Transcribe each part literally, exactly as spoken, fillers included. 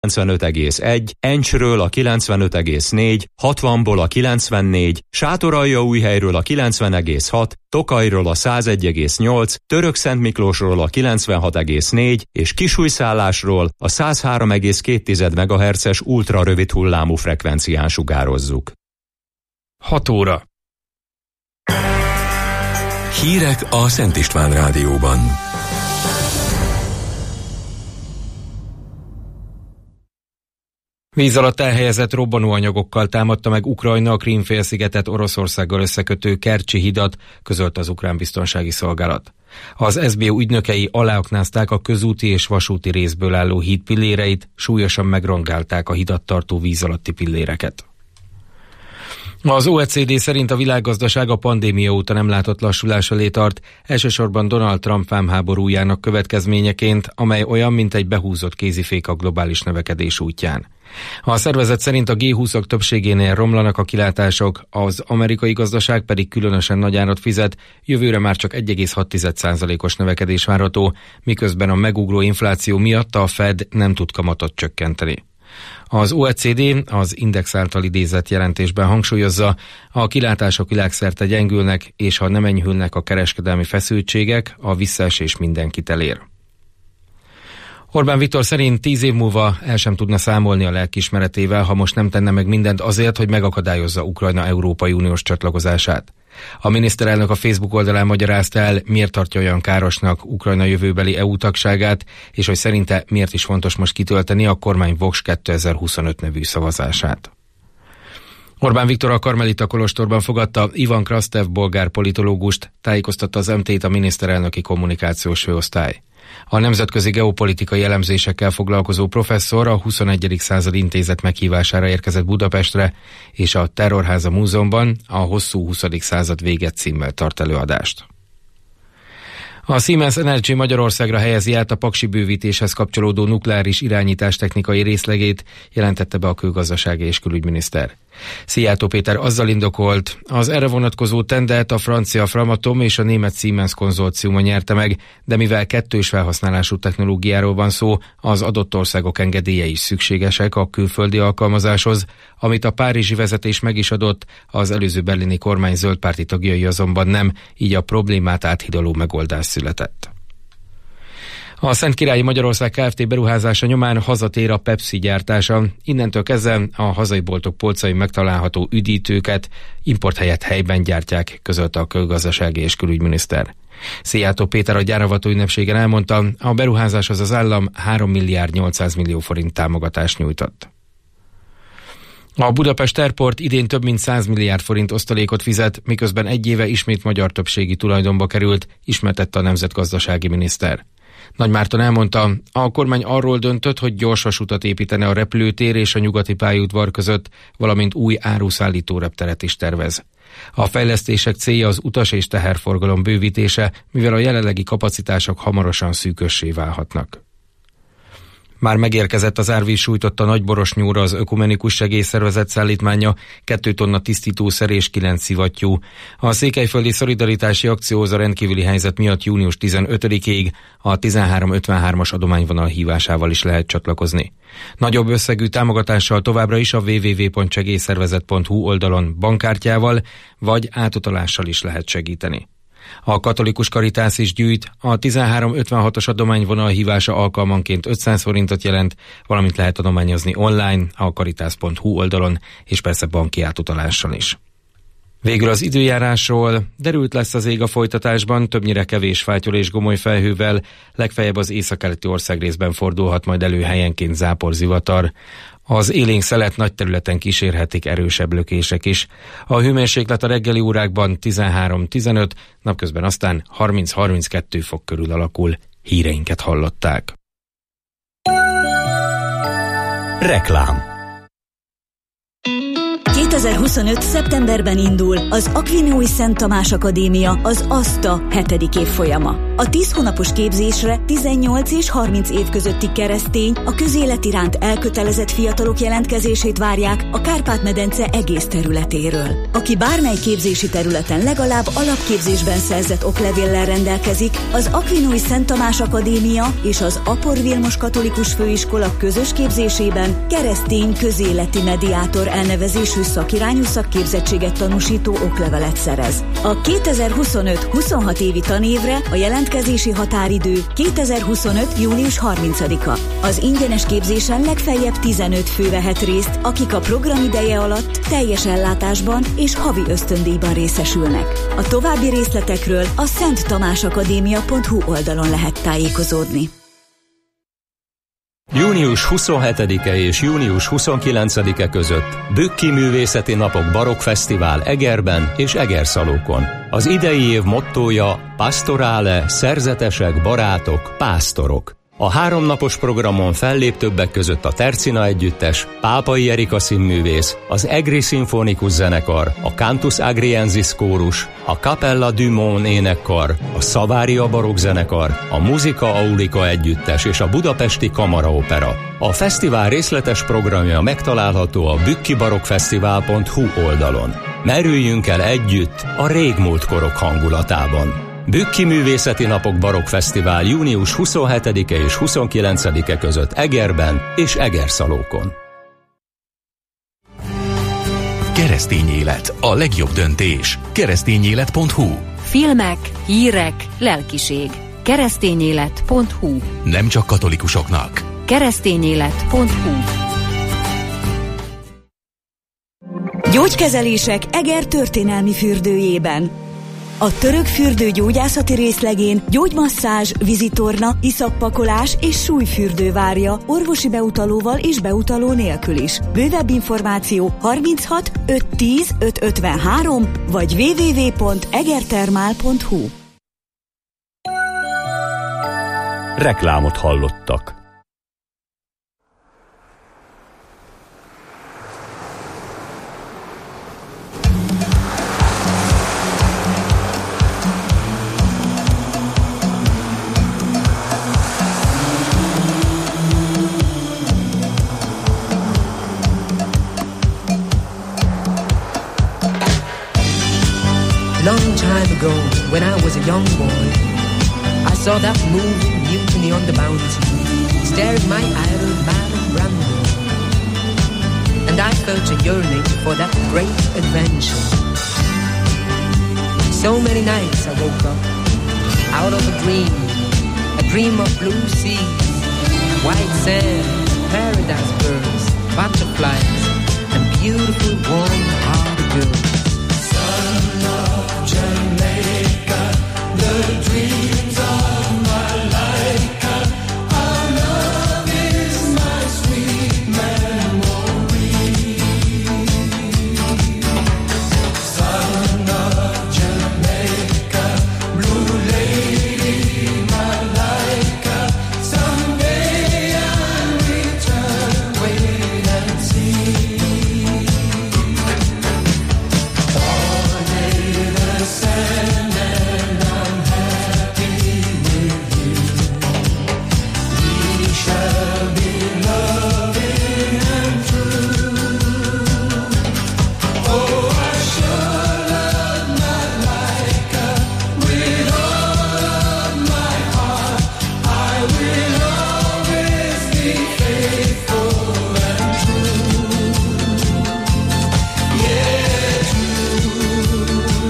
kilencvenöt egész egy, Encsről a kilencvenöt egész négy, hatvanból a kilencvennégy, Sátoraljaújhelyről a kilencven egész hat, Tokajról a száz egy egész nyolc, Törökszentmiklósról a kilencvenhat egész négy és Kisújszállásról a száz három egész két megahertzes ultrarövid hullámú frekvencián sugározzuk. hat óra. Hírek a Szent István Rádióban. Víz alatt elhelyezett robbanóanyagokkal támadta meg Ukrajna a Krím-félszigetet Oroszországgal összekötő Kercsi hidat, közölte az ukrán biztonsági szolgálat. Az es bé u ügynökei aláaknázták a közúti és vasúti részből álló híd pilléreit, súlyosan megrongálták a hidat tartó víz alatti pilléreket. Az o e cé dé szerint a világgazdaság a pandémia óta nem látott lassulás elé tart, elsősorban Donald Trump vámháborújának következményeként, amely olyan, mint egy behúzott kézifék a globális növekedés útján. A szervezet szerint a gé húszak többségénél romlanak a kilátások, az amerikai gazdaság pedig különösen nagy árat fizet, jövőre már csak egy egész hat százalékos növekedés várható, miközben a megugró infláció miatt a Fed nem tud kamatot csökkenteni. Az o e cé dé az Index által idézett jelentésben hangsúlyozza, a kilátások világszerte gyengülnek, és ha nem enyhülnek a kereskedelmi feszültségek, a visszaesés mindenkit elér. Orbán Viktor szerint tíz év múlva el sem tudna számolni a lelkiismeretével, ha most nem tenne meg mindent azért, hogy megakadályozza Ukrajna Európai Uniós csatlakozását. A miniszterelnök a Facebook oldalán magyarázta el, miért tartja olyan károsnak Ukrajna jövőbeli é u tagságát, és hogy szerinte miért is fontos most kitölteni a kormány Vox kétezer-huszonöt nevű szavazását. Orbán Viktor a Karmelita kolostorban fogadta Ivan Krastev bolgár politológust, tájékoztatta az em té-t a miniszterelnöki kommunikációs főosztály. A nemzetközi geopolitikai elemzésekkel foglalkozó professzor a huszonegyedik század intézet meghívására érkezett Budapestre, és a Terrorháza Múzeumban a Hosszú huszadik század véget címmel tart előadást. A Siemens Energy Magyarországra helyezi át a paksi bővítéshez kapcsolódó nukleáris irányítás technikai részlegét, jelentette be a külgazdasági és külügyminiszter. Szijjártó Péter azzal indokolt, az erre vonatkozó tendert a francia Framatome és a német Siemens konzorciuma nyerte meg, de mivel kettős felhasználású technológiáról van szó, az adott országok engedélye is szükségesek a külföldi alkalmazáshoz, amit a párizsi vezetés meg is adott, az előző berlini kormány zöldpárti tagjai azonban nem, így a problémát áthidaló megoldás született. A Szentkirályi Magyarország Kft. Beruházása nyomán hazatér a Pepsi gyártása. Innentől kezdve a hazai boltok polcain megtalálható üdítőket import helyett helyben gyártják, közölte a külgazdasági és külügyminiszter. Szijjártó Péter a gyáravató ünnepségen elmondta, a beruházáshoz az állam három milliárd nyolcszáz millió forint támogatást nyújtott. A Budapest Airport idén több mint száz milliárd forint osztalékot fizet, miközben egy éve ismét magyar többségi tulajdonba került, ismertette a nemzetgazdasági miniszter. Nagy Márton elmondta, a kormány arról döntött, hogy gyorsvasutat építene a repülőtér és a nyugati pályaudvar között, valamint új áruszállító repteret is tervez. A fejlesztések célja az utas- és teherforgalom bővítése, mivel a jelenlegi kapacitások hamarosan szűkössé válhatnak. Már megérkezett az árvíz sújtotta Nagyborosnyúra az Ökumenikus Segélyszervezet szállítmánya, kettő tonna tisztítószer és kilenc szivattyú. A Székelyföldi Szolidaritási Akcióhoz a rendkívüli helyzet miatt június tizenötödikéig a tizenhárom ötvenhármas adományvonal hívásával is lehet csatlakozni. Nagyobb összegű támogatással továbbra is a double-u double-u double-u pont segélyszervezet pont hu oldalon bankkártyával vagy átutalással is lehet segíteni. A Katolikus Karitász is gyűjt, a tizenhárom ötvenhatos adományvonal hívása alkalmanként ötszáz forintot jelent, valamint lehet adományozni online, a karitász pont hu oldalon, és persze banki átutalással is. Végül az időjárásról: derült lesz az ég a folytatásban, többnyire kevés fátyol és gomoly felhővel, legfeljebb az északkeleti országrészben fordulhat majd elő helyenként záporzivatar. Az élénk szelet nagy területen kísérhetik erősebb lökések is. A hőmérséklet a reggeli órákban tizenhárom tizenöt, napközben aztán harminc-harminckettő fok körül alakul. Híreinket hallották. Reklám. kétezer-húsz kétezer-huszonöt. szeptemberben indul az Aquinói Szent Tamás Akadémia, az ASTA hetedik évfolyama. A tíz hónapos képzésre tizennyolc és harminc év közötti keresztény, a közélet iránt elkötelezett fiatalok jelentkezését várják a Kárpát-medence egész területéről. Aki bármely képzési területen legalább alapképzésben szerzett oklevéllel rendelkezik, az Aquinói Szent Tamás Akadémia és az Apor Vilmos Katolikus Főiskola közös képzésében keresztény közéleti mediátor elnevezésű szakirányú szakképzettséget tanúsító oklevelet szerez. A kétezer-huszonöt huszonhat évi tanévre a jelentkezési határidő kétezer-huszonöt. június harmincadika. Az ingyenes képzésen legfeljebb tizenöt fő vehet részt, akik a programideje alatt teljes ellátásban és havi ösztöndíjban részesülnek. A további részletekről a szent tamás akadémia pont hu oldalon lehet tájékozódni. június huszonhetedike és június huszonkilencedike között Bükki Művészeti Napok Barokkfesztivál Egerben és Egerszalókon. Az idei év mottója Pastorale, szerzetesek, barátok, pásztorok. A háromnapos programon fellép többek között a Tercina Együttes, Pápai Erika színművész, az Egri Szimfonikus Zenekar, a Cantus Agriensis Kórus, a Capella du Mon énekkar, a Savaria Barokk Zenekar, a Musica Aulica Együttes és a Budapesti Kamaraopera. A fesztivál részletes programja megtalálható a bükkibarokkfesztivál pont hu oldalon. Merüljünk el együtt a régmúlt korok hangulatában. Bükki Művészeti Napok Barokkfesztivál június huszonhetedike és huszonkilencedike között Egerben és Egerszalókon. Keresztény élet, a legjobb döntés. keresztényélet pont hu. Filmek, hírek, lelkiség. keresztényélet pont hu. Nem csak katolikusoknak. keresztényélet pont hu. Gyógykezelések Eger történelmi fürdőjében. A török fürdő gyógyászati részlegén gyógymasszázs, vízitorna, iszappakolás és súlyfürdő várja orvosi beutalóval és beutaló nélkül is. Bővebb információ harminchat ötszáz tíz ötszázötvenhárom vagy double-u double-u double-u pont egertermál pont hu. Reklámot hallottak. Long time ago, when I was a young boy, I saw that movie Mutiny on the Bounty, starring my idol Marlon Brando, and I felt a yearning for that great adventure. So many nights I woke up out of a dream, a dream of blue seas, white sand, paradise birds, butterflies, and beautiful warm-hearted girls. Jamaica, the dreams of my life. Our love is my sweet memory. Son of Jamaica, blue lady, my Laika. Someday I'll return, wait and see. Sand and I'm happy with you. We shall be loving and true. Oh, I sure love my Laika with all of my heart. I will always be faithful and true. Yeah, true.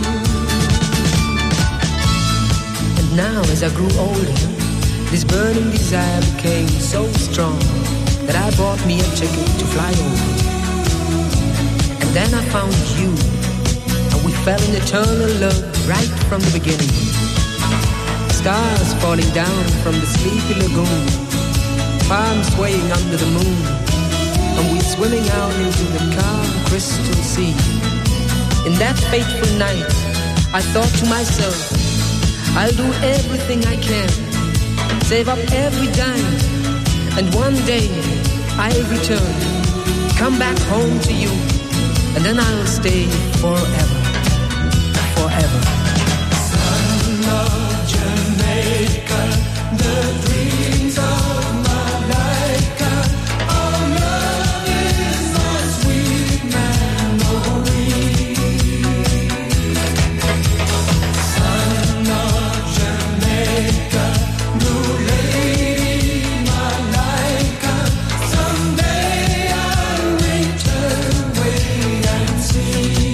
Now as I grew older, this burning desire became so strong that I bought me a ticket to fly over. And then I found you, and we fell in eternal love right from the beginning. Stars falling down from the sleepy lagoon, palms swaying under the moon, and we swimming out into the calm crystal sea. In that fateful night, I thought to myself, I'll do everything I can, save up every dime, and one day I'll return, come back home to you, and then I'll stay forever, forever. Son of Jamaica, the dreams of Malaika, our love is my sweet memory. Son of Jamaica, blue lady Malaika, someday I'll return, wait and see.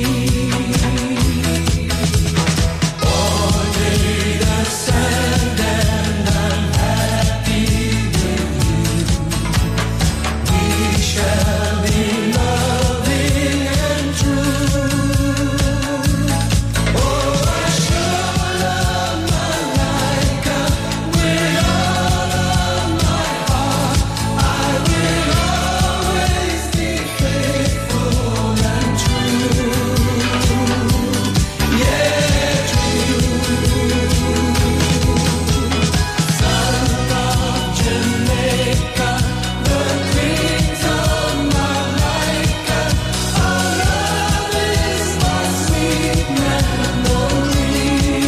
Only the sand and I'm happy with you. We shall be loving and true. Oh, I sure love Malaika with all of my heart. I will always be faithful and true. Yeah, true. Son of Jamaica, the dreams of Malaika, our love is my sweet memory.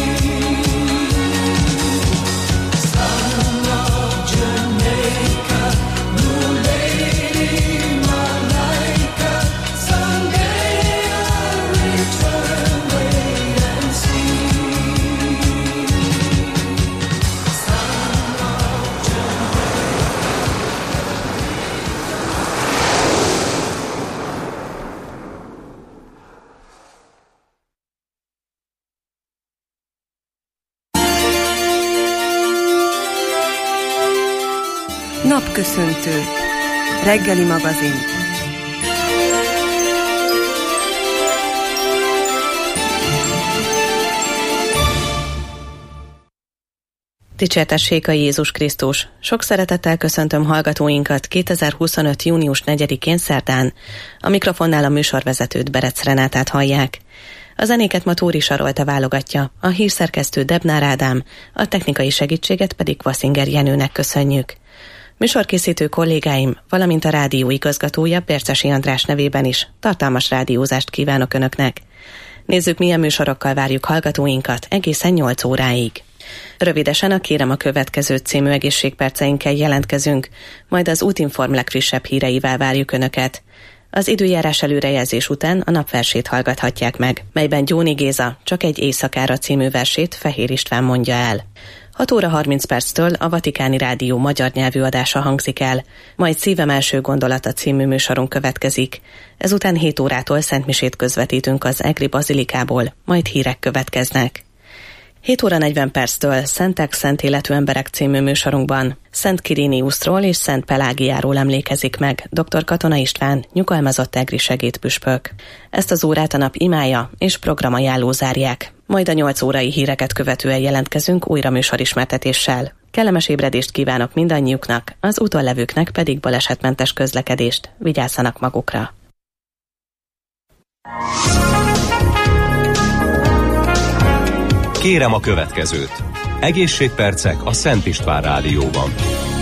Son of Jamaica, blue lady Malaika, someday I'll return, wait and see. Napköszöntő. Reggeli magazin. Dicsértessék a Jézus Krisztus! Sok szeretettel köszöntöm hallgatóinkat kétezer-huszonöt. június negyedikén szerdán. A mikrofonnál a műsorvezetőt, Berec Renátát hallják. A zenéket ma Tóri Sarolta válogatja, a hírszerkesztő Debnár Ádám, a technikai segítséget pedig Kvaszinger Jenőnek köszönjük. Műsorkészítő kollégáim, valamint a rádió igazgatója Bércesi András nevében is tartalmas rádiózást kívánok Önöknek. Nézzük, milyen műsorokkal várjuk hallgatóinkat egészen nyolc óráig. Rövidesen a Kérem a következőt című egészségperceinkkel jelentkezünk, majd az Útinform legfrissebb híreivel várjuk Önöket. Az időjárás előrejelzés után a napversét hallgathatják meg, melyben Gyóni Géza Csak egy éjszakára című versét Fehér István mondja el. hat óra harminc perctől a Vatikáni Rádió magyar nyelvű adása hangzik el, majd Szívem első gondolata című műsorunk következik. Ezután hét órától szentmisét közvetítünk az Egri Bazilikából, majd hírek következnek. hét óra negyven perctől Szentek szent életű emberek című műsorunkban Szent Kiriniuszról és Szent Pelágiáról emlékezik meg dr. Katona István, nyugalmazott egri segédpüspök. Ezt az órát a nap imája és programajánló zárják. Majd a nyolc órai híreket követően jelentkezünk újra műsorismertetéssel. Kellemes ébredést kívánok mindannyiuknak, az úton levőknek pedig balesetmentes közlekedést. Vigyázzanak magukra! Kérem a következőt. Egészségpercek a Szent István Rádióban.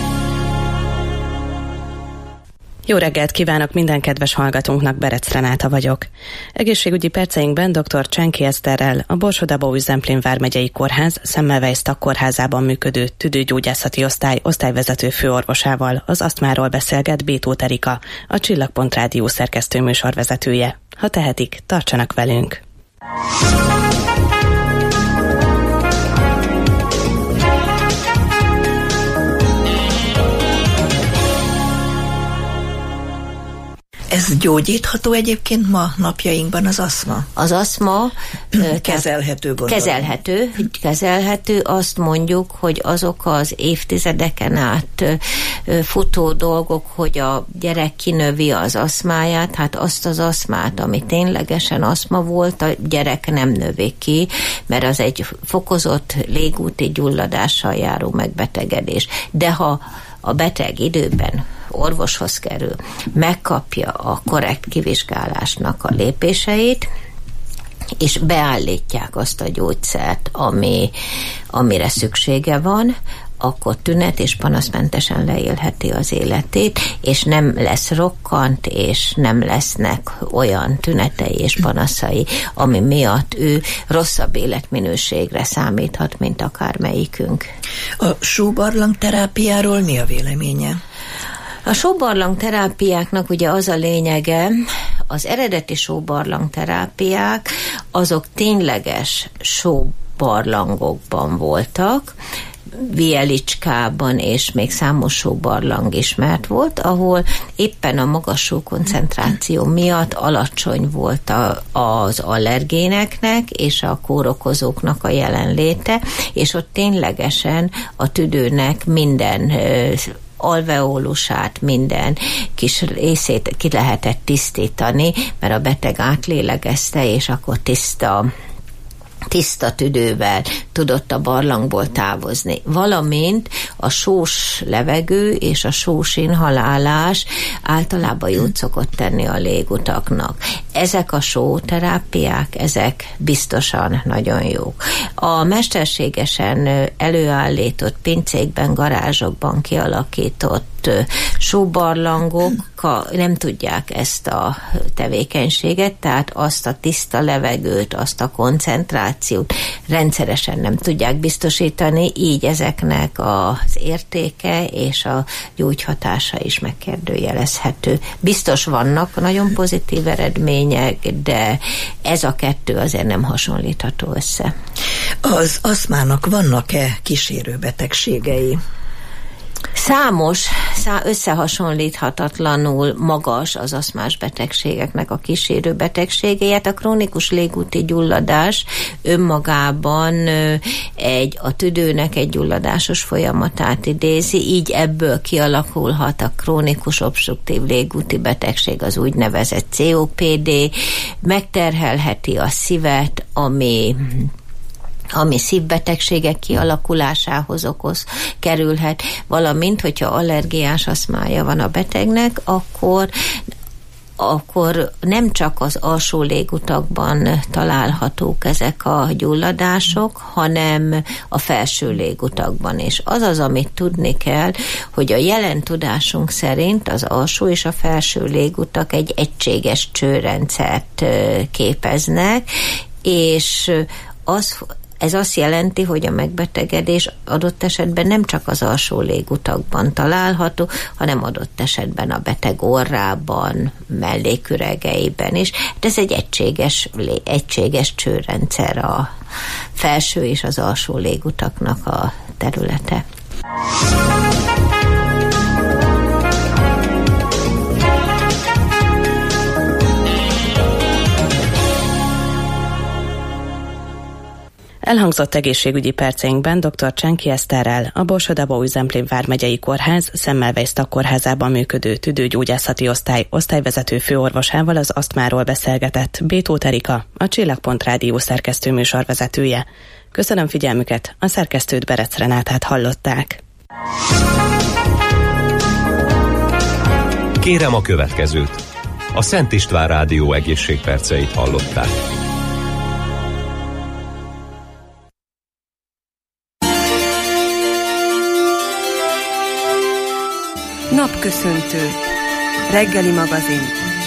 Jó reggelt kívánok minden kedves hallgatónknak, Berec Renáta vagyok. Egészségügyi perceinkben dr. Csenki Eszterrel, a Borsod-Abaúj-Zemplén vármegyei kórház Semmelweis tagkórházában működő tüdőgyógyászati osztály osztályvezető főorvosával, az asztmáról beszélget Bétóth Erika, a Csillagpont Rádió szerkesztő műsorvezetője. Ha tehetik, tartsanak velünk! Ez gyógyítható egyébként ma napjainkban az aszma? Az aszma kezelhető, gondolom. Kezelhető, kezelhető, azt mondjuk, hogy azok az évtizedeken át futó dolgok, hogy a gyerek kinövi az aszmáját, hát azt az aszmát, ami ténylegesen aszma volt, a gyerek nem növi ki, mert az egy fokozott légúti gyulladással járó megbetegedés. De ha a beteg időben orvoshoz kerül, megkapja a korrekt kivizsgálásnak a lépéseit, és beállítják azt a gyógyszert, ami, amire szüksége van, akkor tünet és panaszmentesen leélheti az életét, és nem lesz rokkant, és nem lesznek olyan tünetei és panaszai, ami miatt ő rosszabb életminőségre számíthat, mint akármelyikünk. A sóbarlang terápiáról mi a véleménye? A sóbarlang terápiáknak ugye az a lényege, az eredeti sóbarlang terápiák, azok tényleges sóbarlangokban voltak, Vielicskában és még számos sóbarlang ismert volt, ahol éppen a magas sókoncentráció miatt alacsony volt a, az allergéneknek és a kórokozóknak a jelenléte, és ott ténylegesen a tüdőnek minden alveolusát, minden kis részét ki lehetett tisztítani, mert a beteg átlélegezte, és akkor tiszta tiszta tüdővel tudott a barlangból távozni. Valamint a sós levegő és a sós inhalálás általában jót szokott tenni a légutaknak. Ezek a sóterápiák, ezek biztosan nagyon jók. A mesterségesen előállított pincékben, garázsokban kialakított sóbarlangok nem tudják ezt a tevékenységet, tehát azt a tiszta levegőt, azt a koncentrációt rendszeresen nem tudják biztosítani, így ezeknek az értéke és a gyógyhatása is megkérdőjelezhető. Biztos vannak nagyon pozitív eredmények, de ez a kettő azért nem hasonlítható össze. Az aszmának vannak-e kísérő betegségei? Számos, szá- összehasonlíthatatlanul magas az aszmás betegségeknek a kísérő betegségéjét. A krónikus légúti gyulladás önmagában egy, a tüdőnek egy gyulladásos folyamatát idézi, így ebből kialakulhat a krónikus obstruktív légúti betegség, az úgynevezett cé o pé dé, megterhelheti a szívet, ami ami szívbetegségek kialakulásához okoz, kerülhet, valamint, hogyha allergiás aszmája van a betegnek, akkor akkor nem csak az alsó légutakban találhatók ezek a gyulladások, hanem a felső légutakban is. Az az, amit tudni kell, hogy a jelen tudásunk szerint az alsó és a felső légutak egy egységes csőrendszert képeznek, és az Ez azt jelenti, hogy a megbetegedés adott esetben nem csak az alsó légutakban található, hanem adott esetben a beteg orrában, melléküregeiben is. De ez egy egységes, egységes csőrendszer, a felső és az alsó légutaknak a területe. Elhangzott egészségügyi perceinkben dr. Csenki Eszterrel, a Borsod-Abaúj-Zemplén vármegyei kórház Semmelweis tagkórházában működő tüdőgyógyászati osztály osztályvezető főorvosával az asztmáról beszélgetett B. Tóth Erika, a Csillagpont Rádió szerkesztő műsorvezetője. Köszönöm figyelmüket, a szerkesztőt Berec Renátát hallották. Kérem a következőt. A Szent István Rádió egészségperceit hallották. Napköszöntő. Reggeli magazin.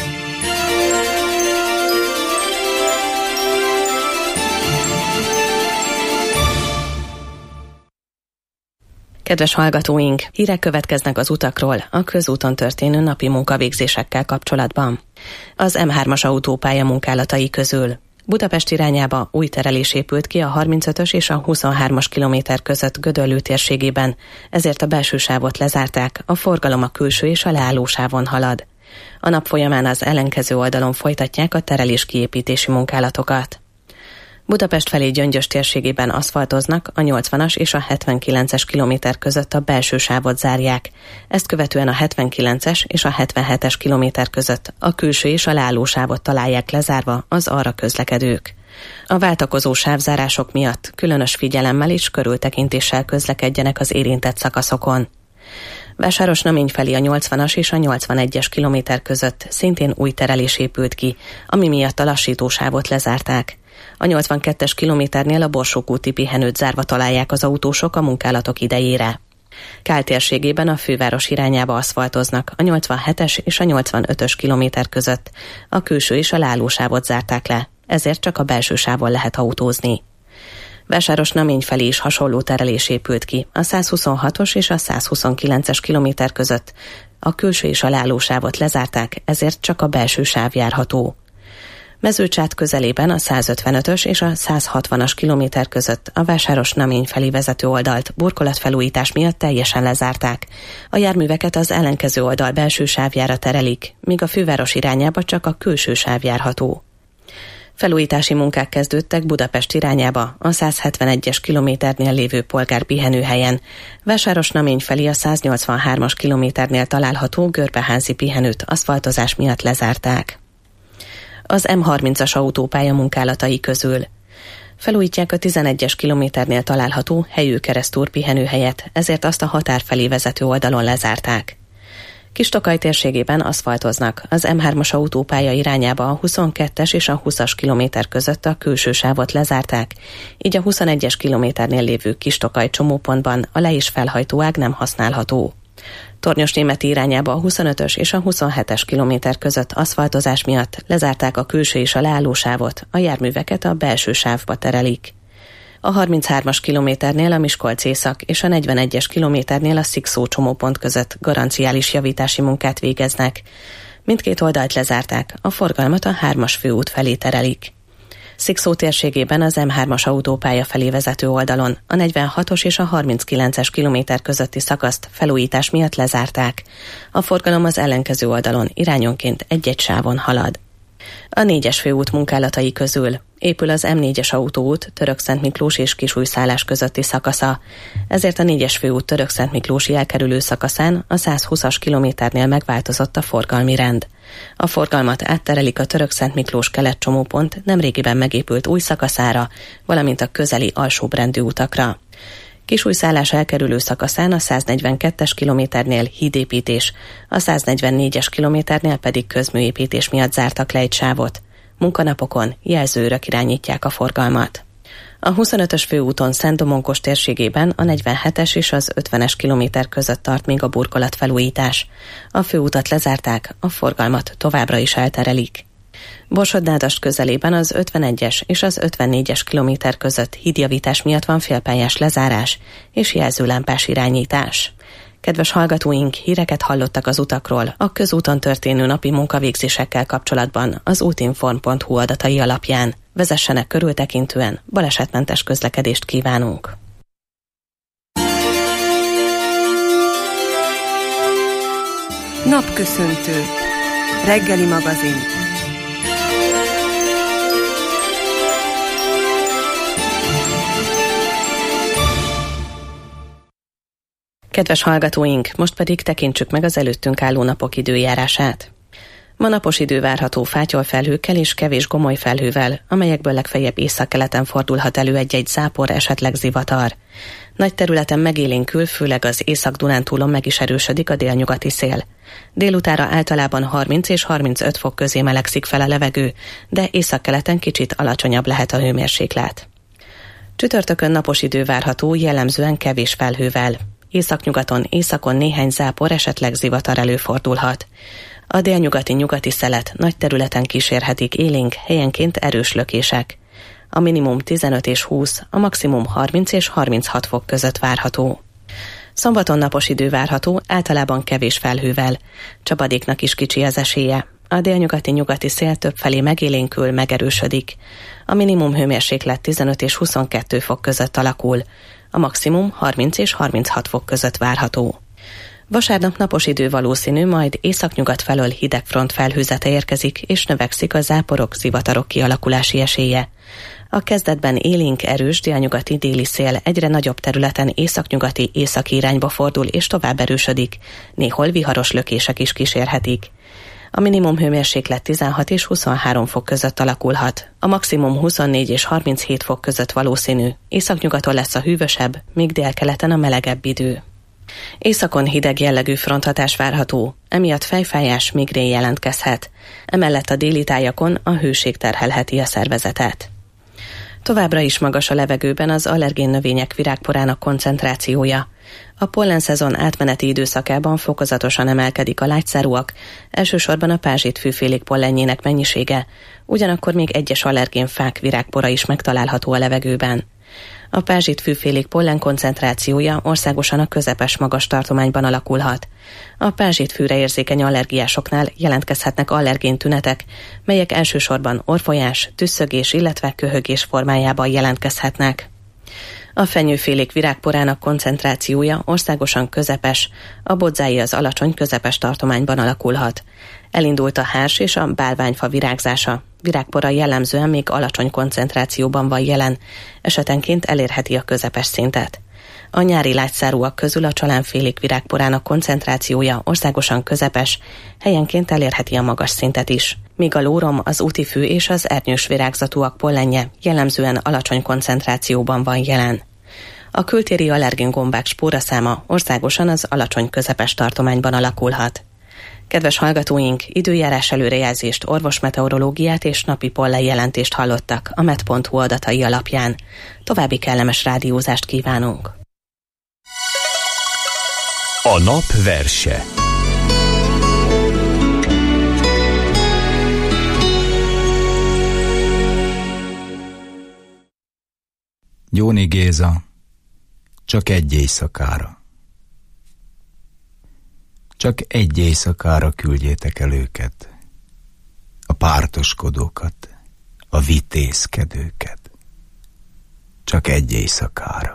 Kedves hallgatóink, hírek következnek az utakról, a közúton történő napi munkavégzésekkel kapcsolatban. Az M hármas autópálya munkálatai közül Budapest irányába új terelés épült ki a harmincötös és a huszonhármas kilométer között Gödöllő térségében, ezért a belső sávot lezárták, a forgalom a külső és a leállósávon halad. A nap folyamán az ellenkező oldalon folytatják a terelés kiépítési munkálatokat. Budapest felé Gyöngyös térségében aszfaltoznak, a nyolcvanas és a hetvenkilences kilométer között a belső sávot zárják. Ezt követően a hetvenkilences és a hetvenhetes kilométer között a külső és a leálló sávot találják lezárva az arra közlekedők. A váltakozó sávzárások miatt különös figyelemmel és körültekintéssel közlekedjenek az érintett szakaszokon. Vásáros-Namény felé a nyolcvanas és a nyolcvanegyes kilométer között szintén új terelés épült ki, ami miatt a lassítósávot lezárták. A nyolcvankettes kilométernél a Borsók úti pihenőt zárva találják az autósok a munkálatok idejére. Kál térségében a főváros irányába aszfaltoznak, a nyolcvanhetes és a nyolcvanötös kilométer között. A külső és a leállósávot zárták le, ezért csak a belső sávon lehet autózni. Vásáros-Namény felé is hasonló terelés épült ki, a százhuszonhatos és a százhuszonkilences kilométer között. A külső és a leállósávot lezárták, ezért csak a belső sáv járható. Mezőcsát közelében a százötvenötös és a százhatvanas kilométer között a Vásáros-Namény felé vezető oldalt burkolatfelújítás miatt teljesen lezárták. A járműveket az ellenkező oldal belső sávjára terelik, míg a főváros irányába csak a külső sáv járható. Felújítási munkák kezdődtek Budapest irányába, a százhetvenegyes kilométernél lévő polgárpihenőhelyen. Vásáros-Namény felé a száznyolcvanhármas kilométernél található görbeházi pihenőt aszfaltozás miatt lezárták. Az M harmincas autópálya munkálatai közül. Felújítják a tizenegyes kilométernél található Helyő-Keresztúr pihenőhelyet, ezért azt a határ felé vezető oldalon lezárták. Kis-Tokaj térségében aszfaltoznak, az M hármas autópálya irányába a huszonkettes és a húszas kilométer között a külső sávot lezárták, így a huszonegyes kilométernél lévő Kis-Tokaj csomópontban a le- és felhajtóág nem használható. Tornyosnémeti irányába a huszonötös és a huszonhetes kilométer között aszfaltozás miatt lezárták a külső és a leállósávot, a járműveket a belső sávba terelik. A harminchármas kilométernél a Miskolc-Észak és a negyvenegyes kilométernél a Szikszó csomópont között garanciális javítási munkát végeznek. Mindkét oldalt lezárták, a forgalmat a hármas főút felé terelik. Szikszó térségében az M hármas autópálya felé vezető oldalon a negyvenhatos és a harminckilences kilométer közötti szakaszt felújítás miatt lezárták. A forgalom az ellenkező oldalon irányonként egy-egy sávon halad. A négyes főút munkálatai közül épül az M négyes autóút Törökszentmiklós és Kisújszállás közötti szakasza, ezért a négyes főút Törökszentmiklósi elkerülő szakaszán a százhúszas kilométernél megváltozott a forgalmi rend. A forgalmat átterelik a Törökszentmiklós kelet-csomópont nemrégiben megépült új szakaszára, valamint a közeli alsóbrendű utakra. Kisújszállás elkerülő szakaszán a száznegyvenkettes kilométernél hídépítés, a száznegyvennégyes kilométernél pedig közműépítés miatt zártak le egy sávot. Munkanapokon jelzőrök irányítják a forgalmat. A huszonötös főúton Szent-Domonkos térségében a negyvenhetes és az ötvenes kilométer között tart még a burkolatfelújítás. A főutat lezárták, a forgalmat továbbra is elterelik. Borsod-Nádasd közelében az ötvenegyes és az ötvennégyes kilométer között hídjavítás miatt van félpályás lezárás és jelzőlámpás irányítás. Kedves hallgatóink, híreket hallottak az utakról a közúton történő napi munkavégzésekkel kapcsolatban az útinform pont hu adatai alapján. Vezessenek körültekintően, balesetmentes közlekedést kívánunk! Napköszöntő. Reggeli magazin. Kedves hallgatóink, most pedig tekintsük meg az előttünk álló napok időjárását. Ma napos idő várható fátyolfelhőkkel és kevés gomoly felhővel, amelyekből legfeljebb északkeleten fordulhat elő egy-egy zápor, esetleg zivatar. Nagy területen megélénkül, főleg az Észak-Dunántúlon meg is erősödik a délnyugati szél. Délutára általában harminc és harmincöt fok közé melegszik fel a levegő, de északkeleten kicsit alacsonyabb lehet a hőmérséklet. Csütörtökön napos idő várható, jellemzően kevés felhővel. Északnyugaton, északon néhány zápor, esetleg zivatar előfordulhat. A délnyugati nyugati szelet nagy területen kísérhetik élénk, helyenként erős lökések. A minimum tizenöt és húsz, a maximum harminc és harminchat fok között várható. Szombaton napos idő várható, általában kevés felhővel. Csapadéknak is kicsi az esélye. A délnyugati nyugati szél többfelé megélénkül, megerősödik. A minimum hőmérséklet tizenöt és huszonkettő fok között alakul. A maximum harminc és harminchat fok között várható. Vasárnap napos idő valószínű, majd északnyugat felől hideg front felhőzete érkezik, és növekszik a záporok, zivatarok kialakulási esélye. A kezdetben élénk, erős délnyugati déli szél egyre nagyobb területen északnyugati északi irányba fordul, és tovább erősödik. Néhol viharos lökések is kísérhetik. A minimum hőmérséklet tizenhat és huszonhárom fok között alakulhat. A maximum huszonnégy és harminchét fok között valószínű. Északnyugaton lesz a hűvösebb, míg délkeleten a melegebb idő. Északon hideg jellegű fronthatás várható, emiatt fejfájás, migrén jelentkezhet. Emellett a déli tájakon a hőség terhelheti a szervezetet. Továbbra is magas a levegőben az allergén növények virágporának koncentrációja. A pollenszezon átmeneti időszakában fokozatosan emelkedik a lágyszárúak, elsősorban a pázsitfűfélék pollenjének mennyisége, ugyanakkor még egyes allergén fák virágpora is megtalálható a levegőben. A pázsitfűfélék pollen koncentrációja országosan a közepes magas tartományban alakulhat. A pázsitfűre érzékeny allergiásoknál jelentkezhetnek allergén tünetek, melyek elsősorban orfolyás, tüsszögés, illetve köhögés formájában jelentkezhetnek. A fenyőfélék virágporának koncentrációja országosan közepes, a bodzái az alacsony közepes tartományban alakulhat. Elindult a hárs és a bálványfa virágzása. Virágpora jellemzően még alacsony koncentrációban van jelen, esetenként elérheti a közepes szintet. A nyári lágyszárúak közül a csalánfélék virágporának koncentrációja országosan közepes, helyenként elérheti a magas szintet is, míg a lórom, az útifű és az ernyős virágzatúak pollenje jellemzően alacsony koncentrációban van jelen. A kültéri allergén gombák spóraszáma országosan az alacsony közepes tartományban alakulhat. Kedves hallgatóink, időjárás előrejelzést, orvosmeteorológiát és napi pollenjelentést hallottak a med pont hu adatai alapján. További kellemes rádiózást kívánunk! A nap verse. Gyóni Géza, csak egy éjszakára. Csak egy éjszakára küldjétek el őket, a pártoskodókat, a vitézkedőket. Csak egy éjszakára.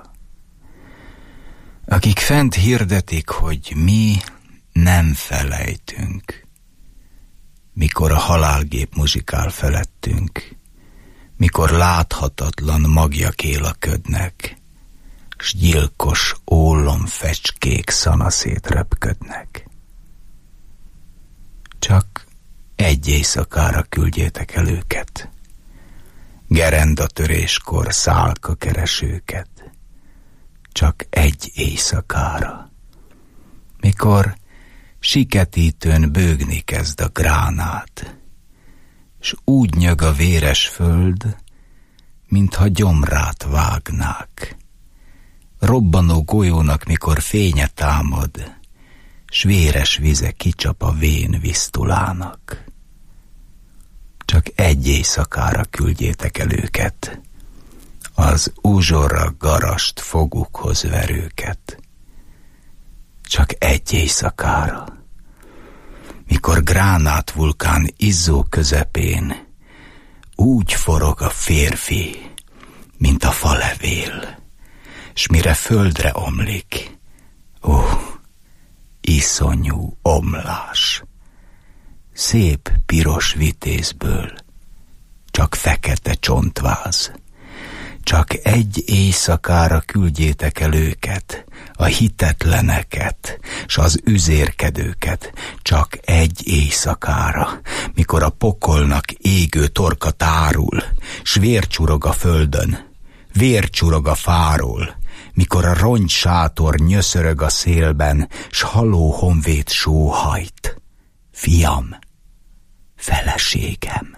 Akik fent hirdetik, hogy mi nem felejtünk, mikor a halálgép muzsikál felettünk, mikor láthatatlan magjak élaködnek, s gyilkos ólomfecskék szanaszét röpködnek. Csak egy éjszakára küldjétek el őket, gerendatöréskor szálka keresőket. Csak egy éjszakára, mikor siketítőn bőgni kezd a gránát, s úgy nyög a véres föld, mintha gyomrát vágnák. Robbanó golyónak, mikor fénye támad, s véres vize kicsap a vén visztulának. Csak egy éjszakára küldjétek el őket, az uzsorra garast fogukhoz verőket. Csak egy éjszakára, mikor gránát vulkán izzó közepén úgy forog a férfi, mint a falevél, s mire földre omlik, ó, iszonyú omlás, szép piros vitézből csak fekete csontváz. Csak egy éjszakára küldjétek el őket, a hitetleneket, s az üzérkedőket, csak egy éjszakára, mikor a pokolnak égő torka tárul, s vércsurog a földön, vércsurog a fáról, mikor a rongysátor nyöszörög a szélben, s haló honvéd sóhajt. Fiam, feleségem,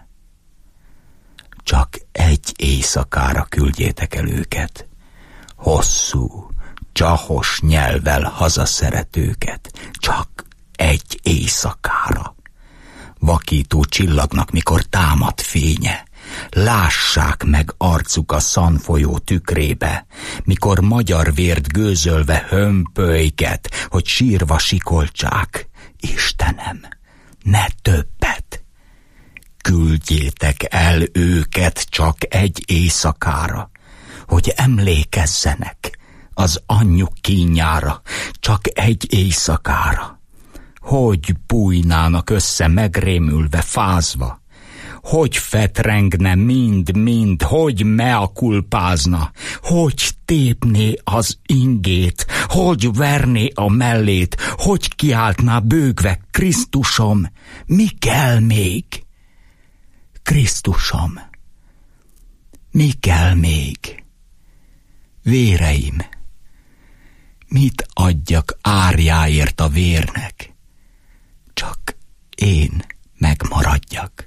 csak egy éjszakára küldjétek el őket, hosszú, csahos nyelvvel hazaszeretőket, csak egy éjszakára. Vakító csillagnak, mikor támad fénye, lássák meg arcuk a szanfolyó tükrébe, mikor magyar vért gőzölve hömpölyget, hogy sírva sikoltsák. Istenem, ne többet! Küldjétek el őket csak egy éjszakára, hogy emlékezzenek az anyjuk kínjára, csak egy éjszakára. Hogy bújnának össze megrémülve, fázva, hogy fetrengne mind-mind, hogy meakulpázna, hogy tépné az ingét, hogy verné a mellét, hogy kiáltná bőgve, Krisztusom, mi kell még? Krisztusom, mi kell még? Véreim, mit adjak árjáért a vérnek, csak én megmaradjak.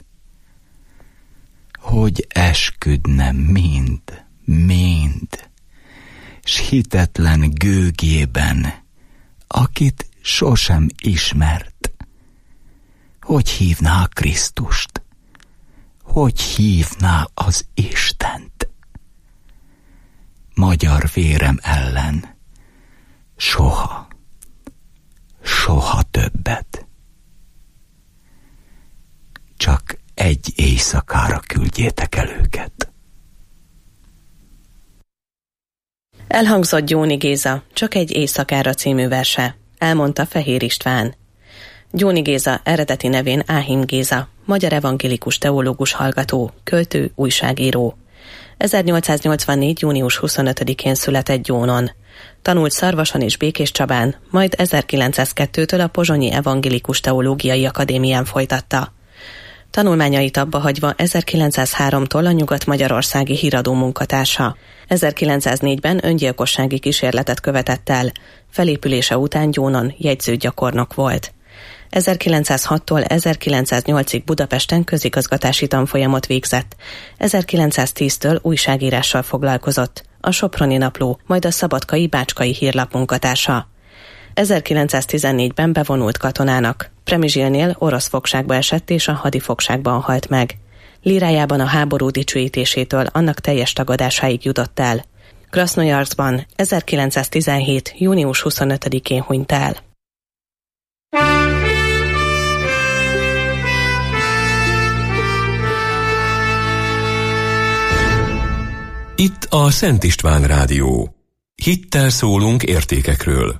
Hogy esküdnem mind, mind, s hitetlen gőgében, akit sosem ismert. Hogy hívná Krisztust? Hogy hívná az Istent? Magyar vérem ellen soha, soha többet. Csak egy éjszakára küldjétek el őket. Elhangzott Gyóni Géza Csak egy éjszakára című verse, elmondta Fehér István. Gyóni Géza eredeti nevén Áhim Géza, magyar evangélikus teológus hallgató, költő, újságíró. ezernyolcszáznyolcvannégy. június huszonötödikén született Gyónon. Tanult Szarvason és Békéscsabán, majd ezerkilencszázkettőtől a Pozsonyi Evangélikus Teológiai Akadémián folytatta. Tanulmányait abba hagyva ezerkilencszázháromtól a Nyugat-Magyarországi Híradó munkatársa. ezerkilencszáznégyben öngyilkossági kísérletet követett el, felépülése után Gyónon jegyzőgyakornok volt. ezerkilencszázhattól ezerkilencszáznyolcig Budapesten közigazgatási tanfolyamot végzett. ezerkilencszáztíztől újságírással foglalkozott, a Soproni Napló, majd a Szabadkai Bácskai Hírlap munkatársa. ezerkilencszáztizennégyben bevonult katonának. Przemyślnél orosz fogságba esett és a hadifogságban halt meg. Lírájában a háború dicsőítésétől annak teljes tagadásáig jutott el. Krasznojarszban ezerkilencszáztizenhét. június huszonötödikén hunyt el. Itt a Szent István Rádió. Hittel szólunk értékekről.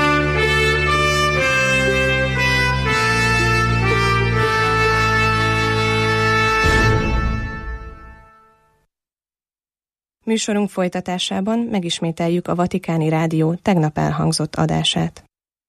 Műsorunk folytatásában megismételjük a Vatikáni Rádió tegnap elhangzott adását.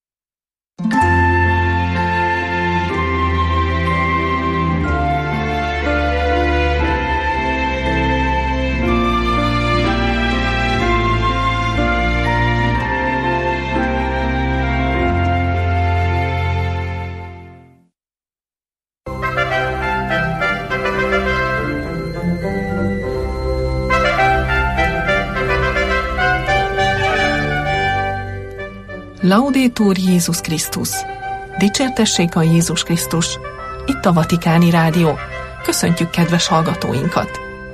Laudetur Jézus Krisztus! Dicsértessék a Jézus Krisztus! Itt a Vatikáni Rádió. Köszöntjük kedves hallgatóinkat!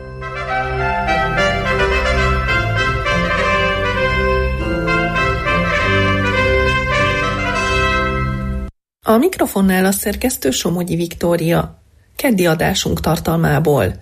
A mikrofonnál a szerkesztő Somogyi Viktória. Keddi adásunk tartalmából.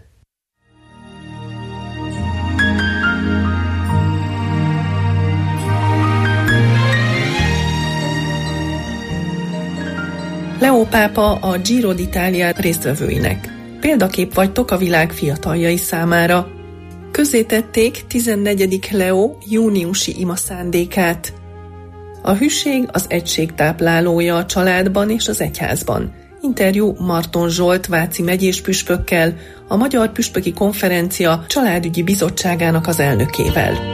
Leó pápa a Giro d'Italia résztvevőinek. Példakép vagytok a világ fiataljai számára. Közzétették tizennegyedik Leó júniusi ima szándékát. A hűség az egység táplálója a családban és az egyházban. Interjú Marton Zsolt váci megyés püspökkel, a Magyar Püspöki Konferencia családügyi bizottságának az elnökével.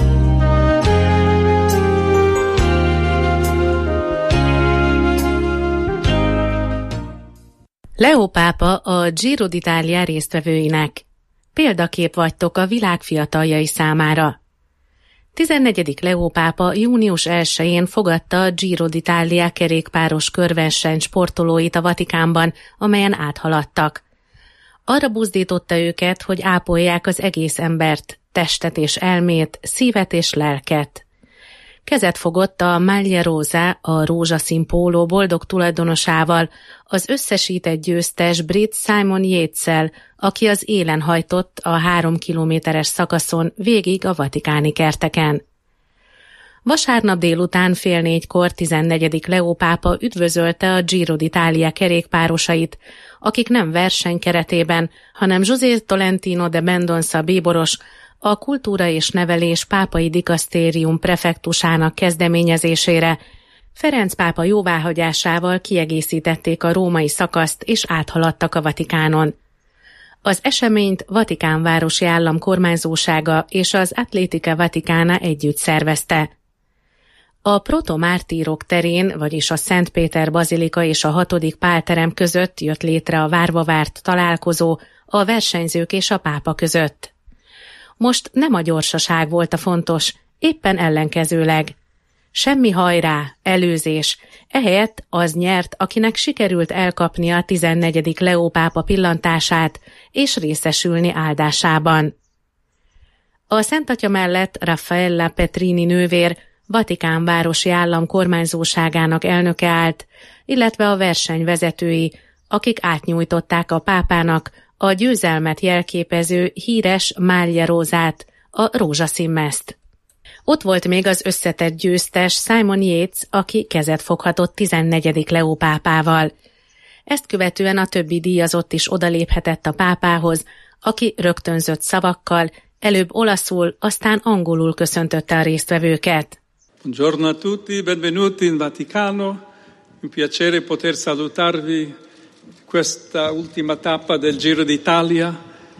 Leó pápa a Giro d'Italia résztvevőinek. Példakép vagytok a világ fiataljai számára. tizennegyedik Leó pápa június elsején fogadta a Giro d'Italia kerékpáros körverseny sportolóit a Vatikánban, amelyen áthaladtak. Arra buzdította őket, hogy ápolják az egész embert, testet és elmét, szívet és lelket. Kezet fogott a Maglia Rosa, a rózsaszín póló boldog tulajdonosával, az összesített győztes brit Simon Yates-szel, aki az élen hajtott a három kilométeres szakaszon végig a vatikáni kerteken. Vasárnap délután fél négykor tizennegyedik Leó pápa üdvözölte a Giro d'Italia kerékpárosait, akik nem verseny keretében, hanem José Tolentino de Mendonça bíboros, a Kultúra és Nevelés pápai dikasztérium prefektusának kezdeményezésére Ferenc pápa jóváhagyásával kiegészítették a római szakaszt és áthaladtak a Vatikánon. Az eseményt Vatikán városi állam kormányzósága és az Atletica Vaticana együtt szervezte. A protomártírok terén, vagyis a Szent Péter bazilika és a hatodik Pál terem között jött létre a várva várt találkozó a versenyzők és a pápa között. Most nem a gyorsaság volt a fontos, éppen ellenkezőleg. Semmi hajrá, előzés, ehelyett az nyert, akinek sikerült elkapnia a tizennegyedik Leó pápa pillantását és részesülni áldásában. A Szent Atya mellett Raffaella Petrini nővér, Vatikán városi állam kormányzóságának elnöke állt, illetve a versenyvezetői, akik átnyújtották a pápának a győzelmet jelképező híres Mária Rózát, a rózsaszínmezt. Ott volt még az összetett győztes Simon Yates, aki kezet foghatott tizennegyedik Leó pápával. Ezt követően a többi díjazott is odaléphetett a pápához, aki rögtönzött szavakkal, előbb olaszul, aztán angolul köszöntötte a résztvevőket. Buongiorno a tutti, benvenuti in Vaticano. Un piacere poter salutarvi questa ultima tappa del Giro d'Italia.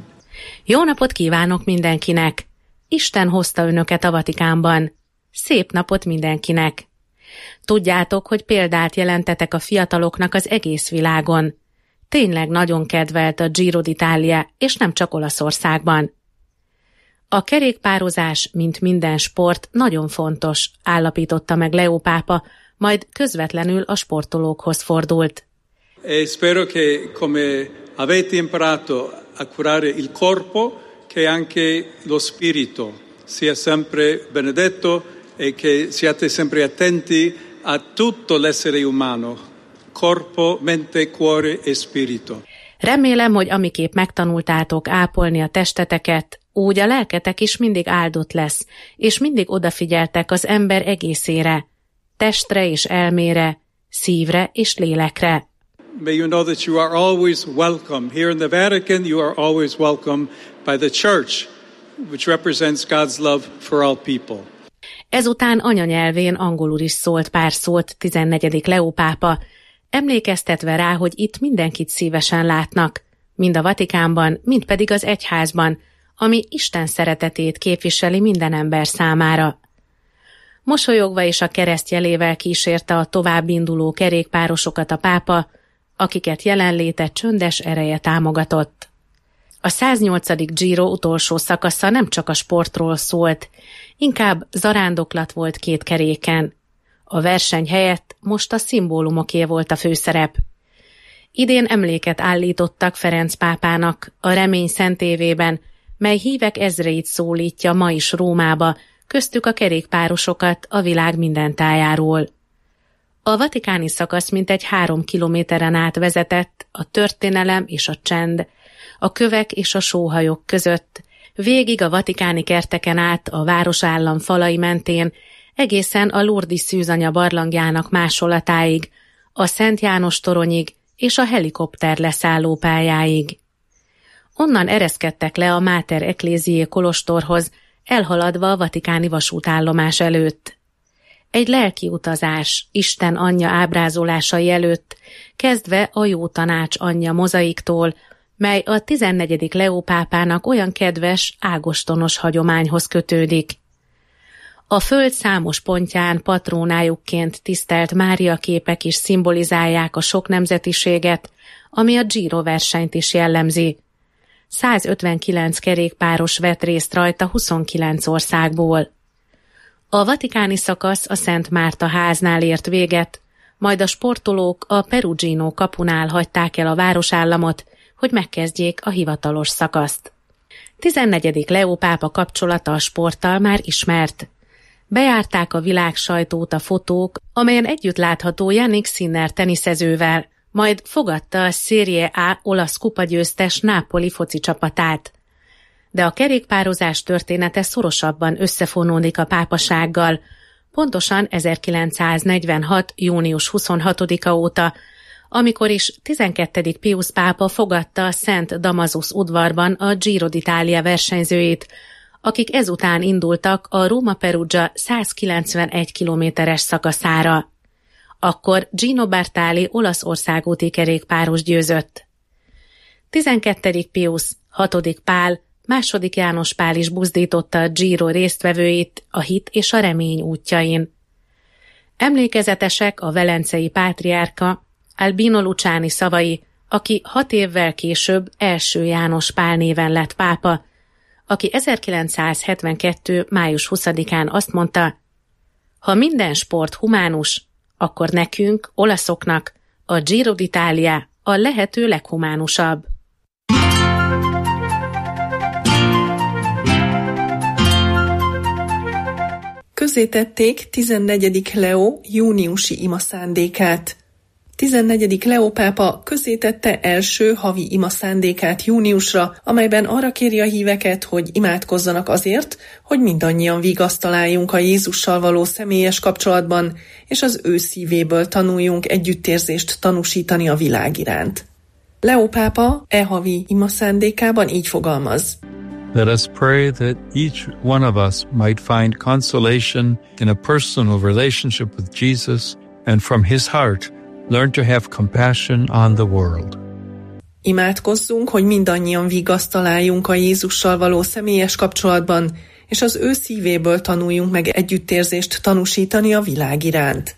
Jó napot kívánok mindenkinek! Isten hozta önöket a Vatikánban. Szép napot mindenkinek! Tudjátok, hogy példát jelentetek a fiataloknak az egész világon. Tényleg nagyon kedvelt a Giro d'Italia, és nem csak Olaszországban. A kerékpározás, mint minden sport, nagyon fontos, állapította meg Leó pápa, majd közvetlenül a sportolókhoz fordult. E spero che come avete imparato a curare il corpo, che anche lo spirito sia sempre benedetto e che siate sempre attenti a tutto l'essere umano, corpo, mente, cuore e spirito. Remélem, hogy amiképp megtanultátok ápolni a testeteket, úgy a lelketek is mindig áldott lesz, és mindig odafigyeltek az ember egészére, testre és elmére, szívre és lélekre. May you know that you are always welcome. Here in the Vatican, you are always welcome by the Church, which represents God's love for all people. Ezután anyanyelvén angolul is szólt pár szót tizennegyedik Leó pápa, emlékeztetve rá, hogy itt mindenkit szívesen látnak, mind a Vatikánban, mind pedig az egyházban, ami Isten szeretetét képviseli minden ember számára. Mosolyogva és a kereszt jelével kísérte a továbbinduló kerékpárosokat a pápa, akiket jelenléte csöndes ereje támogatott. A száznyolcadik Giro utolsó szakasza nem csak a sportról szólt, inkább zarándoklat volt két keréken. A verseny helyett most a szimbólumoké volt a főszerep. Idén emléket állítottak Ferenc pápának a Remény szentévében, mely hívek ezreit szólítja ma is Rómába, köztük a kerékpárosokat a világ minden tájáról. A vatikáni szakasz mintegy három kilométeren át vezetett a történelem és a csend, a kövek és a sóhajok között, végig a vatikáni kerteken át a városállam falai mentén, egészen a Lourdes szűzanya barlangjának másolatáig, a Szent János toronyig és a helikopter leszállópályáig. Onnan ereszkedtek le a Mater Ecclesiae kolostorhoz, elhaladva a vatikáni vasútállomás előtt. Egy lelki utazás Isten anyja ábrázolásai előtt, kezdve a Jó Tanács anyja mozaiktól, mely a tizennegyedik Leó pápának olyan kedves, ágostonos hagyományhoz kötődik. A föld számos pontján patrónájukként tisztelt Mária képek is szimbolizálják a sok nemzetiséget, ami a Giro versenyt is jellemzi. százötvenkilenc kerékpáros vett részt rajta huszonkilenc országból. A vatikáni szakasz a Szent Márta háznál ért véget, majd a sportolók a Perugino kapunál hagyták el a városállamot, hogy megkezdjék a hivatalos szakaszt. tizennegyedik Leó pápa kapcsolata a sporttal már ismert. Bejárták a világ sajtót a fotók, amelyen együtt látható Jannik Sinner teniszezővel, majd fogadta a Serie A olasz kupagyőztes Napoli foci csapatát. De a kerékpározás története szorosabban összefonódik a pápasággal, pontosan ezerkilencszáznegyvenhat. június huszonhatodika óta, amikor is tizenkettedik Piusz pápa fogadta a Szent Damasus udvarban a Giro d'Italia versenyzőit, akik ezután indultak a Róma-Perugia százkilencvenegy kilométeres szakaszára. Akkor Gino Bartali Olaszország úti kerékpáros győzött. tizenkettedik Piusz, hatodik Pál, második János Pál is buzdította a Giro résztvevőit a hit és a remény útjain. Emlékezetesek a velencei pátriárka Albino Luciani szavai, aki hat évvel később első János Pál néven lett pápa, aki ezerkilencszázhetvenkettő. május huszadikán azt mondta: ha minden sport humánus, akkor nekünk, olaszoknak, a Giro d'Italia a lehető leghumánusabb. Közzétették tizennegyedik Leó júniusi ima szándékát. tizennegyedik Leó pápa közzétette első havi ima szándékát júniusra, amelyben arra kéri a híveket, hogy imádkozzanak azért, hogy mindannyian vigaszt találjunk a Jézussal való személyes kapcsolatban, és az ő szívéből tanuljunk együttérzést tanúsítani a világ iránt. Leó pápa e havi ima szándékában így fogalmaz: Let us pray that each one of us might find consolation in a personal relationship with Jesus, and from his heart learn to have compassion on the world. Imádkozzunk, hogy mindannyian vigaszt találjunk a Jézussal való személyes kapcsolatban, és az ő szívéből tanuljunk meg együttérzést tanúsítani a világ iránt.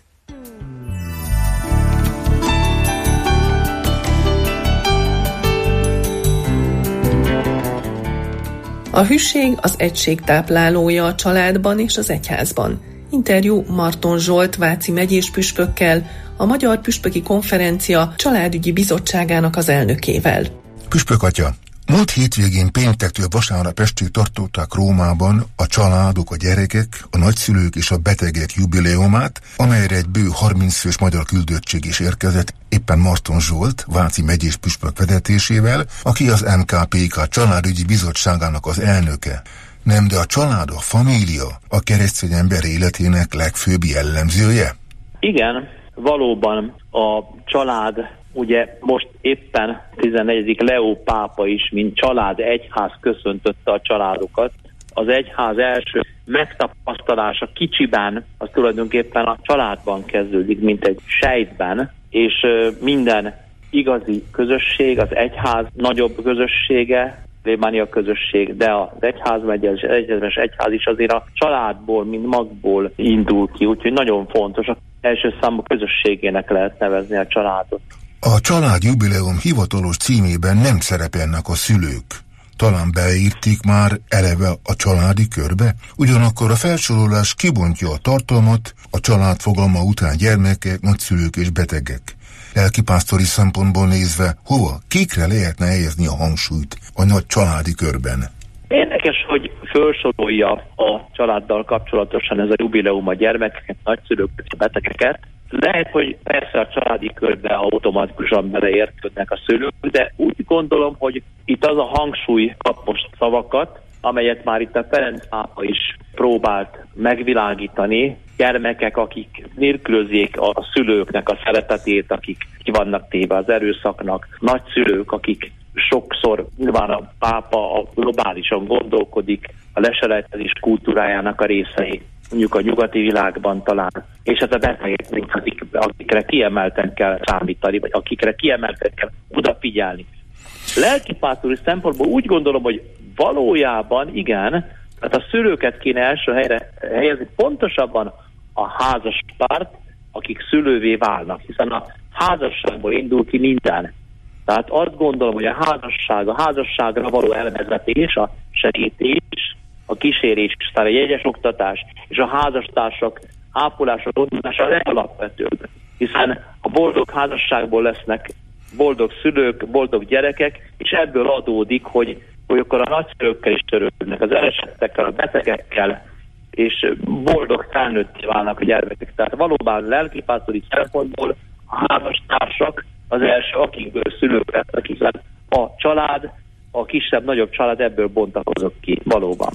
A hűség az egység táplálója a családban és az egyházban. Interjú Marton Zsolt váci megyés püspökkel, a Magyar Püspöki Konferencia Családügyi Bizottságának az elnökével. Püspök atya, múlt hétvégén péntektől vasárnap estig tartották Rómában a családok, a gyerekek, a nagyszülők és a betegek jubileumát, amelyre egy bő harminc fős magyar küldöttség is érkezett, éppen Marton Zsolt, váci megyés püspök vezetésével, aki az em ká pé ká Családügyi Bizottságának az elnöke. Nem, de a család, a família a keresztény ember életének legfőbb jellemzője? Igen, valóban a család, ugye most éppen tizennegyedik Leó pápa is, mint család egyház köszöntötte a családokat. Az egyház első megtapasztalása kicsiben, az tulajdonképpen a családban kezdődik, mint egy sejtben, és minden igazi közösség, az egyház nagyobb közössége, plébánia közösség, de az egyházmegye, az egyetemes egyház is azért a családból, mint magból indul ki, úgyhogy nagyon fontos. Az első számú közösségének lehet nevezni a családot. A család jubileum hivatalos címében nem szerepelnek a szülők. Talán beírték már eleve a családi körbe, ugyanakkor a felsorolás kibontja a tartalmat, a család fogalma után gyermekek, nagyszülők és betegek. Lelkipásztori szempontból nézve, hova, kikre lehetne helyezni a hangsúlyt a nagy családi körben? Érdekes, hogy felsorolja a családdal kapcsolatosan ez a jubileum a gyermekeket, nagyszülőket, a betegeket. Lehet, hogy persze a családi körbe automatikusan beleértődnek a szülők, de úgy gondolom, hogy itt az a hangsúly kap most szavakat, amelyet már itt a Ferenc pápa is próbált megvilágítani, gyermekek, akik nélkülözik a szülőknek a szeretetét, akik ki vannak téve az erőszaknak, nagyszülők, akik sokszor, nyilván a pápa a globálisan gondolkodik, a leselejtezés kultúrájának a részei, mondjuk a nyugati világban talán, és hát a betegek, akik, akikre kiemelten kell számítani, vagy akikre kiemelten kell odafigyelni. Lelkipásztori szempontból úgy gondolom, hogy valójában igen, tehát a szülőket kéne első helyre helyezni, pontosabban a házaspárt, akik szülővé válnak, hiszen a házasságból indul ki minden. Tehát azt gondolom, hogy a házasság, a házasságra való elvezetés, a segítés, a kísérés, a jegyes oktatás és a házastársak ápolása, gondozása a legalapvetőbb, hiszen a boldog házasságból lesznek boldog szülők, boldog gyerekek, és ebből adódik, hogy, hogy akkor a nagyszülőkkel is törődnek, az elesettekkel, a betegekkel, és boldog felnőtté válnak a gyermekek. Tehát valóban lelkipásztori szempontból a házastársak az első, akikből szülők lesznek, hiszen a család, a kisebb-nagyobb család ebből bontakozott ki, valóban.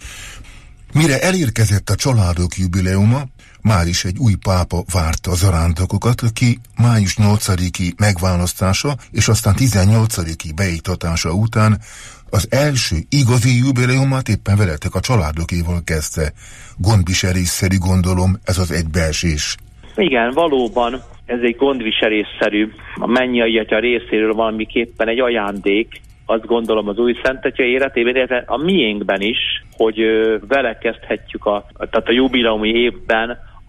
Mire elérkezett a családok jubileuma, már is egy új pápa várta az zarándokokat, aki május nyolcadiki megválasztása és aztán tizennyolcadiki beiktatása után az első igazi jubileumát éppen veletek a családokéval kezdte. Gondviselésszerű, gondolom, ez az egybeesés. Igen, valóban ez egy gondviselésszerű, a mennyei atya részéről valamiképpen egy ajándék, azt gondolom az új Szent Atya életében, illetve a miénkben is, hogy vele kezdhetjük a, tehát a jubileumi évben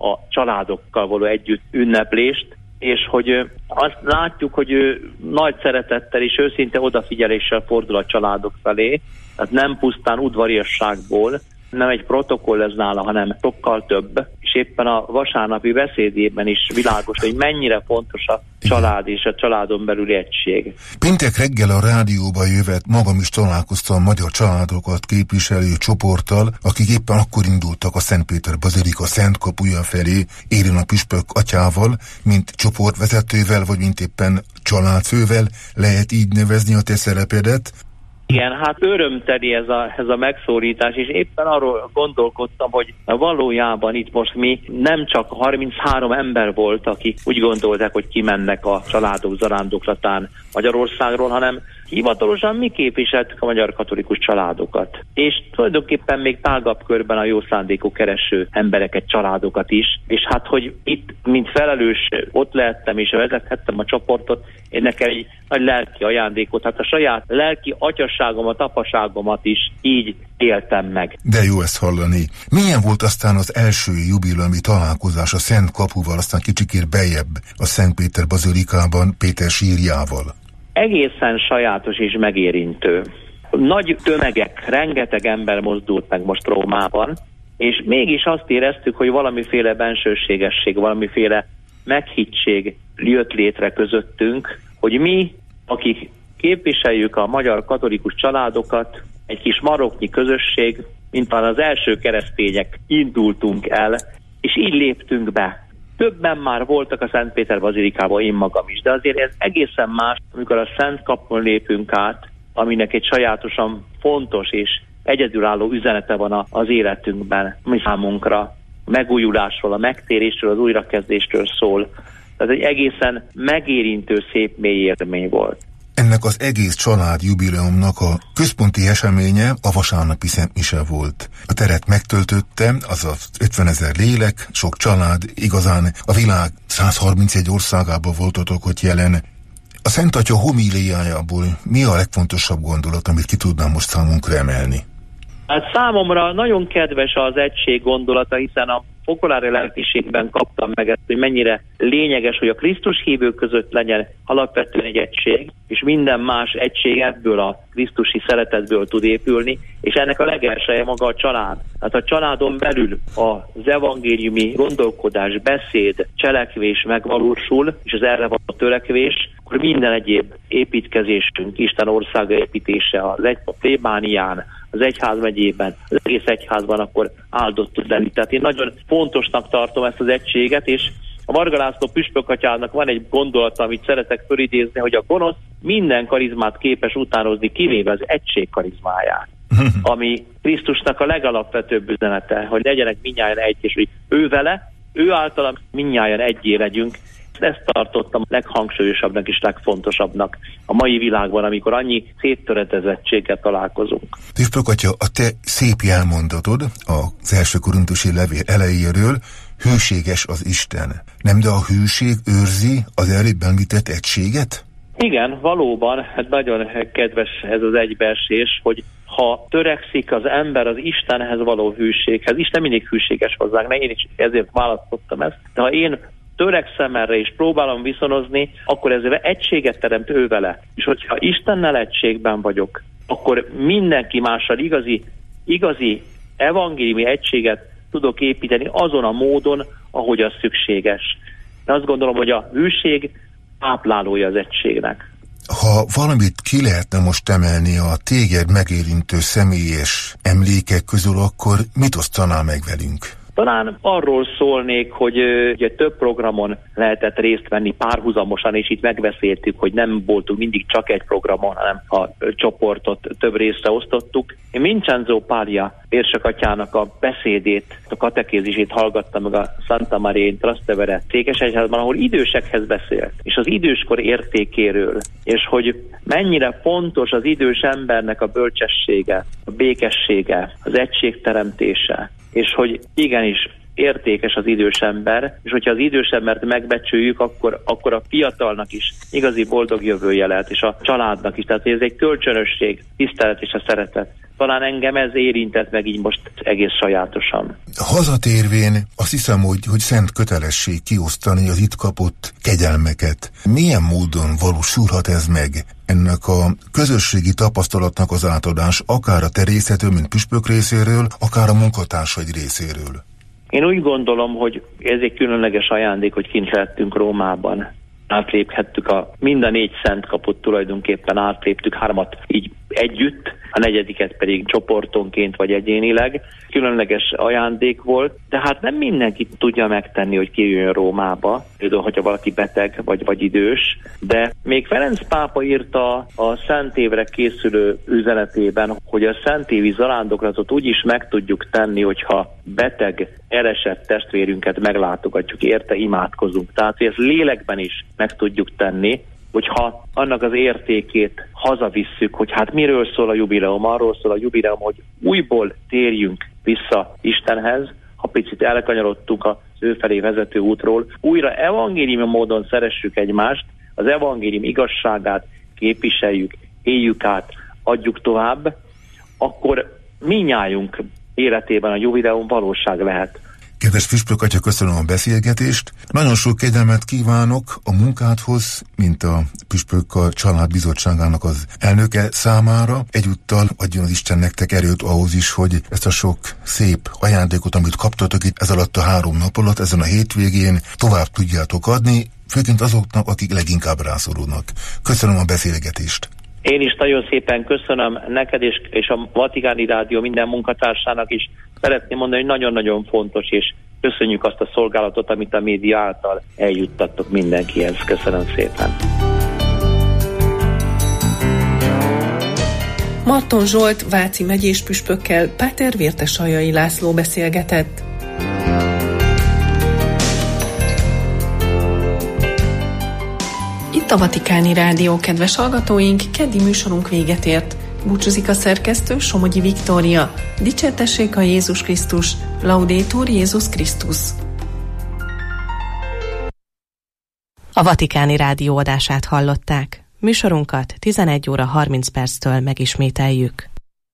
a családokkal való együtt ünneplést, és hogy azt látjuk, hogy ő nagy szeretettel és őszinte odafigyeléssel fordul a családok felé, tehát nem pusztán udvariasságból, nem egy protokoll ez nála, hanem sokkal több, és éppen a vasárnapi beszédében is világos, hogy mennyire fontos a család és a családon belüli egység. Péntek reggel a rádióba jövet magam is találkoztam magyar családokat képviselő csoporttal, akik éppen akkor indultak a Szentpéter Bazilika Szent Kapuja felé, Érén a püspök atyával, mint csoportvezetővel, vagy mint éppen családfővel, lehet így nevezni a te szerepedet. Igen, hát örömteli ez a, ez a megszólítás, és éppen arról gondolkodtam, hogy valójában itt most mi nem csak harminchárom ember volt, akik úgy gondolták, hogy kimennek a családok zarándoklatán Magyarországról, hanem hivatalosan mi képviseltük a magyar katolikus családokat. És tulajdonképpen még tágabb körben a jó szándékú kereső embereket, családokat is. És hát, hogy itt, mint felelős, ott lehettem és vezethettem a csoportot, én nekem egy nagy lelki ajándékot, hát a saját lelki atyasságomat, apaságomat is így éltem meg. De jó ezt hallani. Milyen volt aztán az első jubileumi találkozás a Szent Kapuval, aztán kicsikét bejebb a Szentpéter Bazilikában Péter sírjával? Egészen sajátos és megérintő. Nagy tömegek, rengeteg ember mozdult meg most Rómában, és mégis azt éreztük, hogy valamiféle bensőségesség, valamiféle meghittség jött létre közöttünk, hogy mi, akik képviseljük a magyar katolikus családokat, egy kis maroknyi közösség, mint az első keresztények indultunk el, és így léptünk be. Többen már voltak a Szentpéter Bazilikában, én magam is, de azért ez egészen más, amikor a Szent Kapun lépünk át, aminek egy sajátosan fontos és egyedülálló üzenete van az életünkben, mi számunkra. A megújulásról, a megtérésről, az újrakezdésről szól. Ez egy egészen megérintő, szép, mély élmény volt. Ennek az egész család jubileumnak a központi eseménye a vasárnapi szentmise volt. A teret megtöltötte, azaz ötvenezer lélek, sok család, igazán a világ százharmincegy országában voltatok ott jelen. A Szent Atya homíliájából mi a legfontosabb gondolat, amit ki tudnám most számunkra emelni? Hát számomra nagyon kedves az egység gondolata, hiszen a fokolári lelkiségben kaptam meg ezt, hogy mennyire lényeges, hogy a Krisztus hívők között legyen alapvetően egy egység, és minden más egység ebből a krisztusi szeretetből tud épülni, és ennek a legelseje maga a család. Hát a családon belül az evangéliumi gondolkodás, beszéd, cselekvés megvalósul, és az erre való törekvés, akkor minden egyéb építkezésünk, Isten országa építése az egy a plébánián, az egyház megyében, az egész egyházban akkor áldott tud lenni. Tehát én nagyon fontosnak tartom ezt az egységet, és a Varga László püspökatyának van egy gondolata, amit szeretek fölidézni, hogy a gonosz minden karizmát képes utánozni, kivéve az egység karizmáját, ami Krisztusnak a legalapvetőbb üzenete, hogy legyenek mindnyájan egy, és hogy ő vele, ő által mindnyájan egyé legyünk. Ezt tartottam leghangsúlyosabbnak és legfontosabbnak a mai világban, amikor annyi széttöredezettséggel találkozunk. Püspökatya, a te szép jelmondatod az első korintusi levél elejéről, hűséges az Isten. Nem, de a hűség őrzi az előbb említett egységet? Igen, valóban, hát nagyon kedves ez az egybeesés, hogy ha törekszik az ember az Istenhez való hűséghez, Isten mindig hűséges hozzánk, én is ezért választottam ezt, de ha én törekszem erre és próbálom viszonozni, akkor ezzel egységet teremt ő vele. És hogyha Istennel egységben vagyok, akkor mindenki mással igazi, igazi evangéliumi egységet tudok építeni azon a módon, ahogy az szükséges. De azt gondolom, hogy a hűség táplálója az egységnek. Ha valamit ki lehetne most emelni a téged megérintő személyes emlékek közül, akkor mit osztanál meg velünk? Talán arról szólnék, hogy ugye több programon lehetett részt venni párhuzamosan, és itt megbeszéltük, hogy nem voltunk mindig csak egy programon, hanem a csoportot több részre osztottuk. Én Vincenzo Paglia érsekatyának a beszédét, a katekézisét hallgattam meg a Santa Maria in Trastevere székesegyházban, ahol idősekhez beszélt, és az időskor értékéről, és hogy mennyire fontos az idős embernek a bölcsessége, a békessége, az egységteremtése, és hogy igenis értékes az idős ember, és hogyha az idős embert megbecsüljük, akkor, akkor a fiatalnak is igazi boldog jövője lehet, és a családnak is. Tehát ez egy kölcsönösség, tisztelet és a szeretet. Talán engem ez érintett meg így most egész sajátosan. Hazatérvén azt hiszem, hogy, hogy szent kötelesség kiosztani az itt kapott kegyelmeket. Milyen módon valósulhat ez meg? Ennek a közösségi tapasztalatnak az átadás, akár a te részedről, mint püspök részéről, akár a munkatársaid részéről. Én úgy gondolom, hogy ez egy különleges ajándék, hogy kint lehettünk Rómában. Átléphettük a mind a négy szent kaput tulajdonképpen átléptük, hármat így együtt, a negyediket pedig csoportonként vagy egyénileg. Különleges ajándék volt, de hát nem mindenki tudja megtenni, hogy kijöjjön Rómába, például, hogyha valaki beteg vagy, vagy idős, de még Ferenc pápa írta a Szent évre készülő üzenetében, hogy a szentévi zarándoklatot úgy is meg tudjuk tenni, hogyha beteg, elesett testvérünket meglátogatjuk, érte imádkozunk. Tehát ezt lélekben is meg tudjuk tenni, hogyha annak az értékét hazavisszük, hogy hát miről szól a jubileum, arról szól a jubileum, hogy újból térjünk vissza Istenhez, ha picit elkanyarodtunk az ő felé vezető útról, újra evangéliumi módon szeressük egymást, az evangélium igazságát képviseljük, éljük át, adjuk tovább, akkor minnyájunk életében a jubileum valóság lehet. Kedves püspök atya, köszönöm a beszélgetést. Nagyon sok kegyelmet kívánok a munkádhoz, mint a püspök a családbizottságának az elnöke számára. Egyúttal adjon az Isten nektek erőt ahhoz is, hogy ezt a sok szép ajándékot, amit kaptatok itt ez alatt a három nap alatt, ezen a hétvégén tovább tudjátok adni, főként azoknak, akik leginkább rászorulnak. Köszönöm a beszélgetést. Én is nagyon szépen köszönöm neked és, és a Vatikáni Rádió minden munkatársának is. Szeretném mondani, hogy nagyon-nagyon fontos, és köszönjük azt a szolgálatot, amit a média által eljuttattok mindenkihez. Köszönöm szépen. Marton Zsolt váci megyés püspökkel Páter Vértesaljai László beszélgetett. Itt a Vatikáni Rádió, kedves hallgatóink, keddi műsorunk véget ért. Búcsúzik a szerkesztő, Somogyi Viktória. Dicsértessék a Jézus Krisztus, Laudetur Jézus Krisztus. A Vatikáni Rádió adását hallották. Műsorunkat tizenegy óra harminc perctől megismételjük.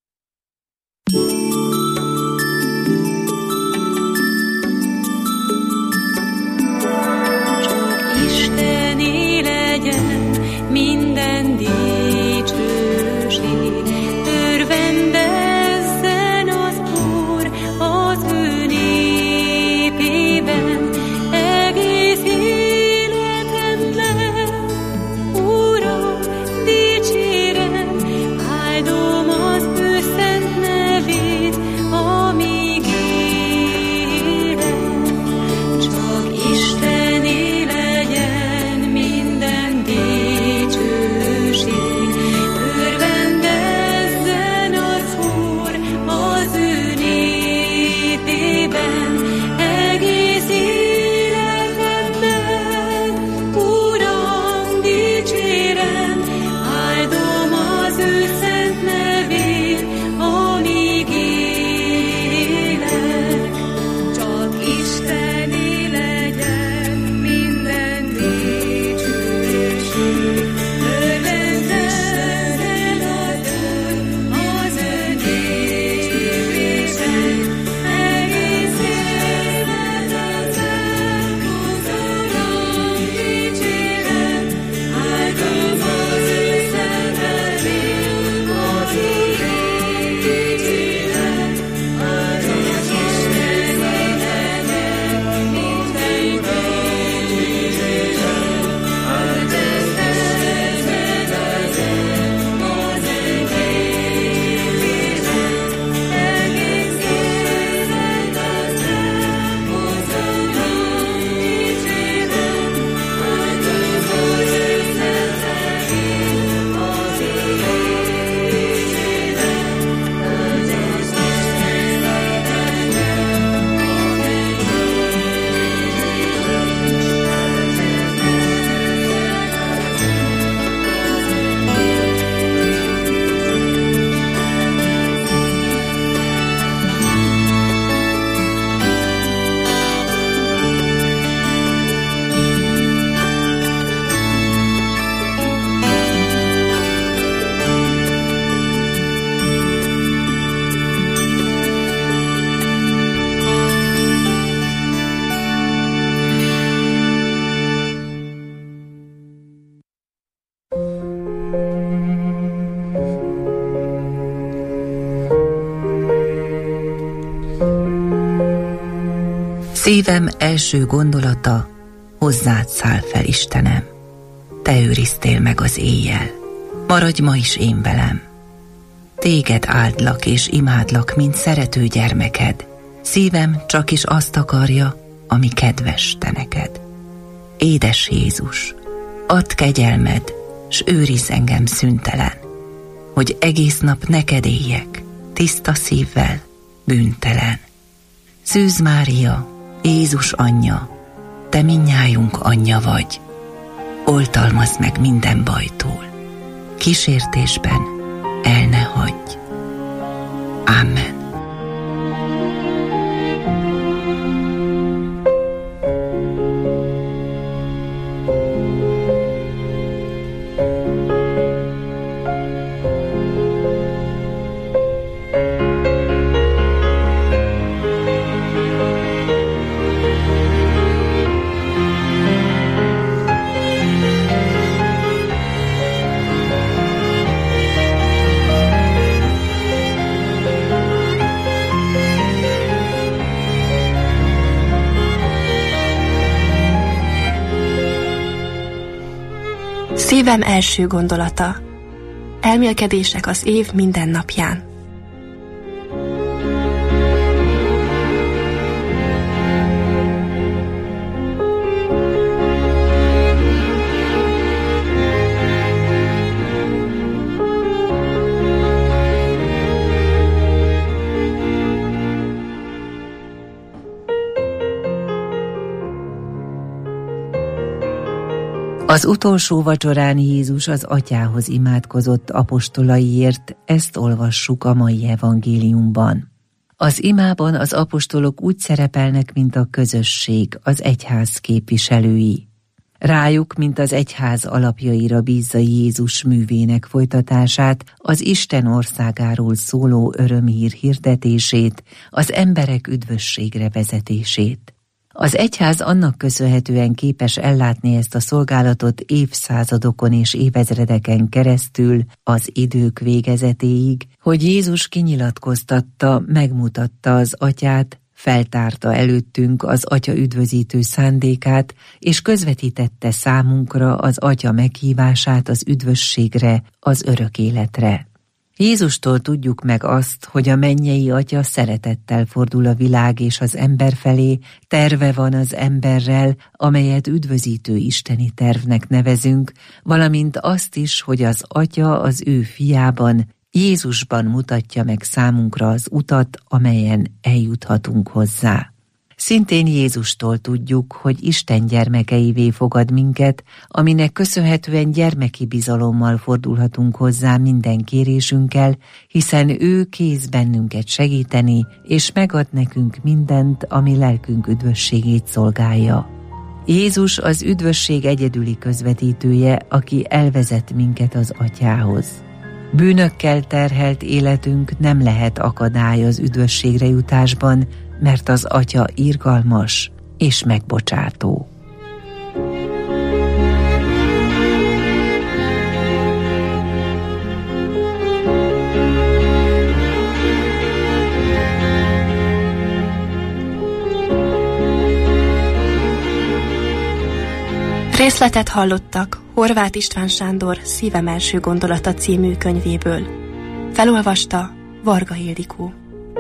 Minden dicsőség, örvendezzen az Úr az ő népében, egész életemben, Uram, dicsérem, áldom az ő szent nevét. Szívem első gondolata, hozzád száll fel, Istenem. Te őriztél meg az éjjel, maradj ma is én velem. Téged áldlak és imádlak, mint szerető gyermeked. Szívem csak is azt akarja, ami kedves te neked. Édes Jézus, add kegyelmed, s őrizz engem szüntelen, hogy egész nap neked éljek, tiszta szívvel, bűntelen. Szűz Mária, Jézus anyja, te mindnyájunk anyja vagy. Oltalmazd meg minden bajtól, kísértésben el ne hagyj. Amen. Szívem első gondolata. Elmélkedések az év minden napján. Az utolsó vacsorán Jézus az atyához imádkozott apostolaiért, ezt olvassuk a mai evangéliumban. Az imában az apostolok úgy szerepelnek, mint a közösség, az egyház képviselői. Rájuk, mint az egyház alapjaira bízza Jézus művének folytatását, az Isten országáról szóló örömhír hirdetését, az emberek üdvösségre vezetését. Az egyház annak köszönhetően képes ellátni ezt a szolgálatot évszázadokon és évezredeken keresztül az idők végezetéig, hogy Jézus kinyilatkoztatta, megmutatta az atyát, feltárta előttünk az atya üdvözítő szándékát, és közvetítette számunkra az atya meghívását az üdvösségre, az örök életre. Jézustól tudjuk meg azt, hogy a mennyei atya szeretettel fordul a világ és az ember felé, terve van az emberrel, amelyet üdvözítő isteni tervnek nevezünk, valamint azt is, hogy az atya az ő fiában, Jézusban mutatja meg számunkra az utat, amelyen eljuthatunk hozzá. Szintén Jézustól tudjuk, hogy Isten gyermekeivé fogad minket, aminek köszönhetően gyermeki bizalommal fordulhatunk hozzá minden kérésünkkel, hiszen ő kész bennünket segíteni, és megad nekünk mindent, ami lelkünk üdvösségét szolgálja. Jézus az üdvösség egyedüli közvetítője, aki elvezet minket az atyához. Bűnökkel terhelt életünk nem lehet akadály az üdvösségre jutásban, mert az atya irgalmas és megbocsátó. Részletet hallottak Horváth István Sándor Szívem első gondolata című könyvéből. Felolvasta Varga Ildikó.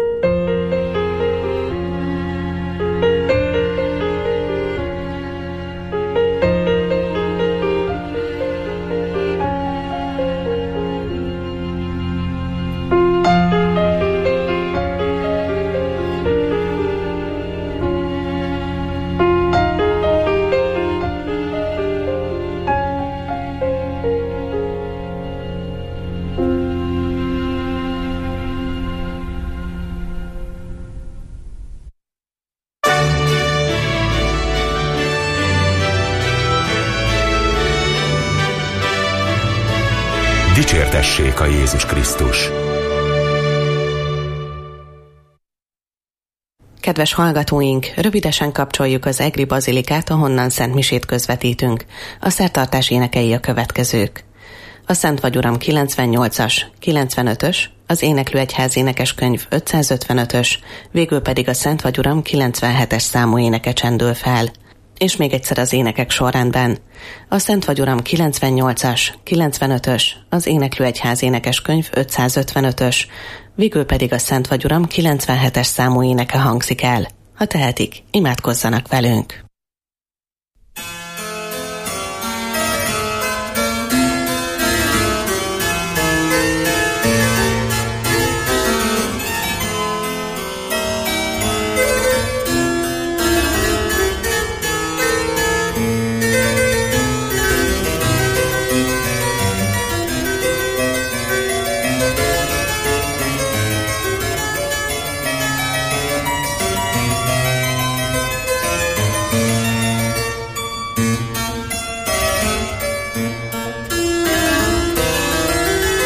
Dicsértessék a Jézus Krisztus! Kedves hallgatóink, rövidesen kapcsoljuk az egri bazilikát, ahonnan szentmisét közvetítünk. A szertartás énekei a következők. a Szent Vagy Uram kilencvennyolcas, kilencvenötös, az Éneklő Egyház énekeskönyv ötszázötvenötös, végül pedig a Szent Vagy Uram kilencvenhetes számú éneke csendül fel. És még egyszer az énekek sorrendben. A Szent Vagy Uram kilencvennyolcas, kilencvenötös, az Éneklő Egyház énekeskönyv ötszázötvenötös, végül pedig a Szent Vagy Uram kilencvenhetes számú éneke hangzik el. Ha tehetik, imádkozzanak velünk!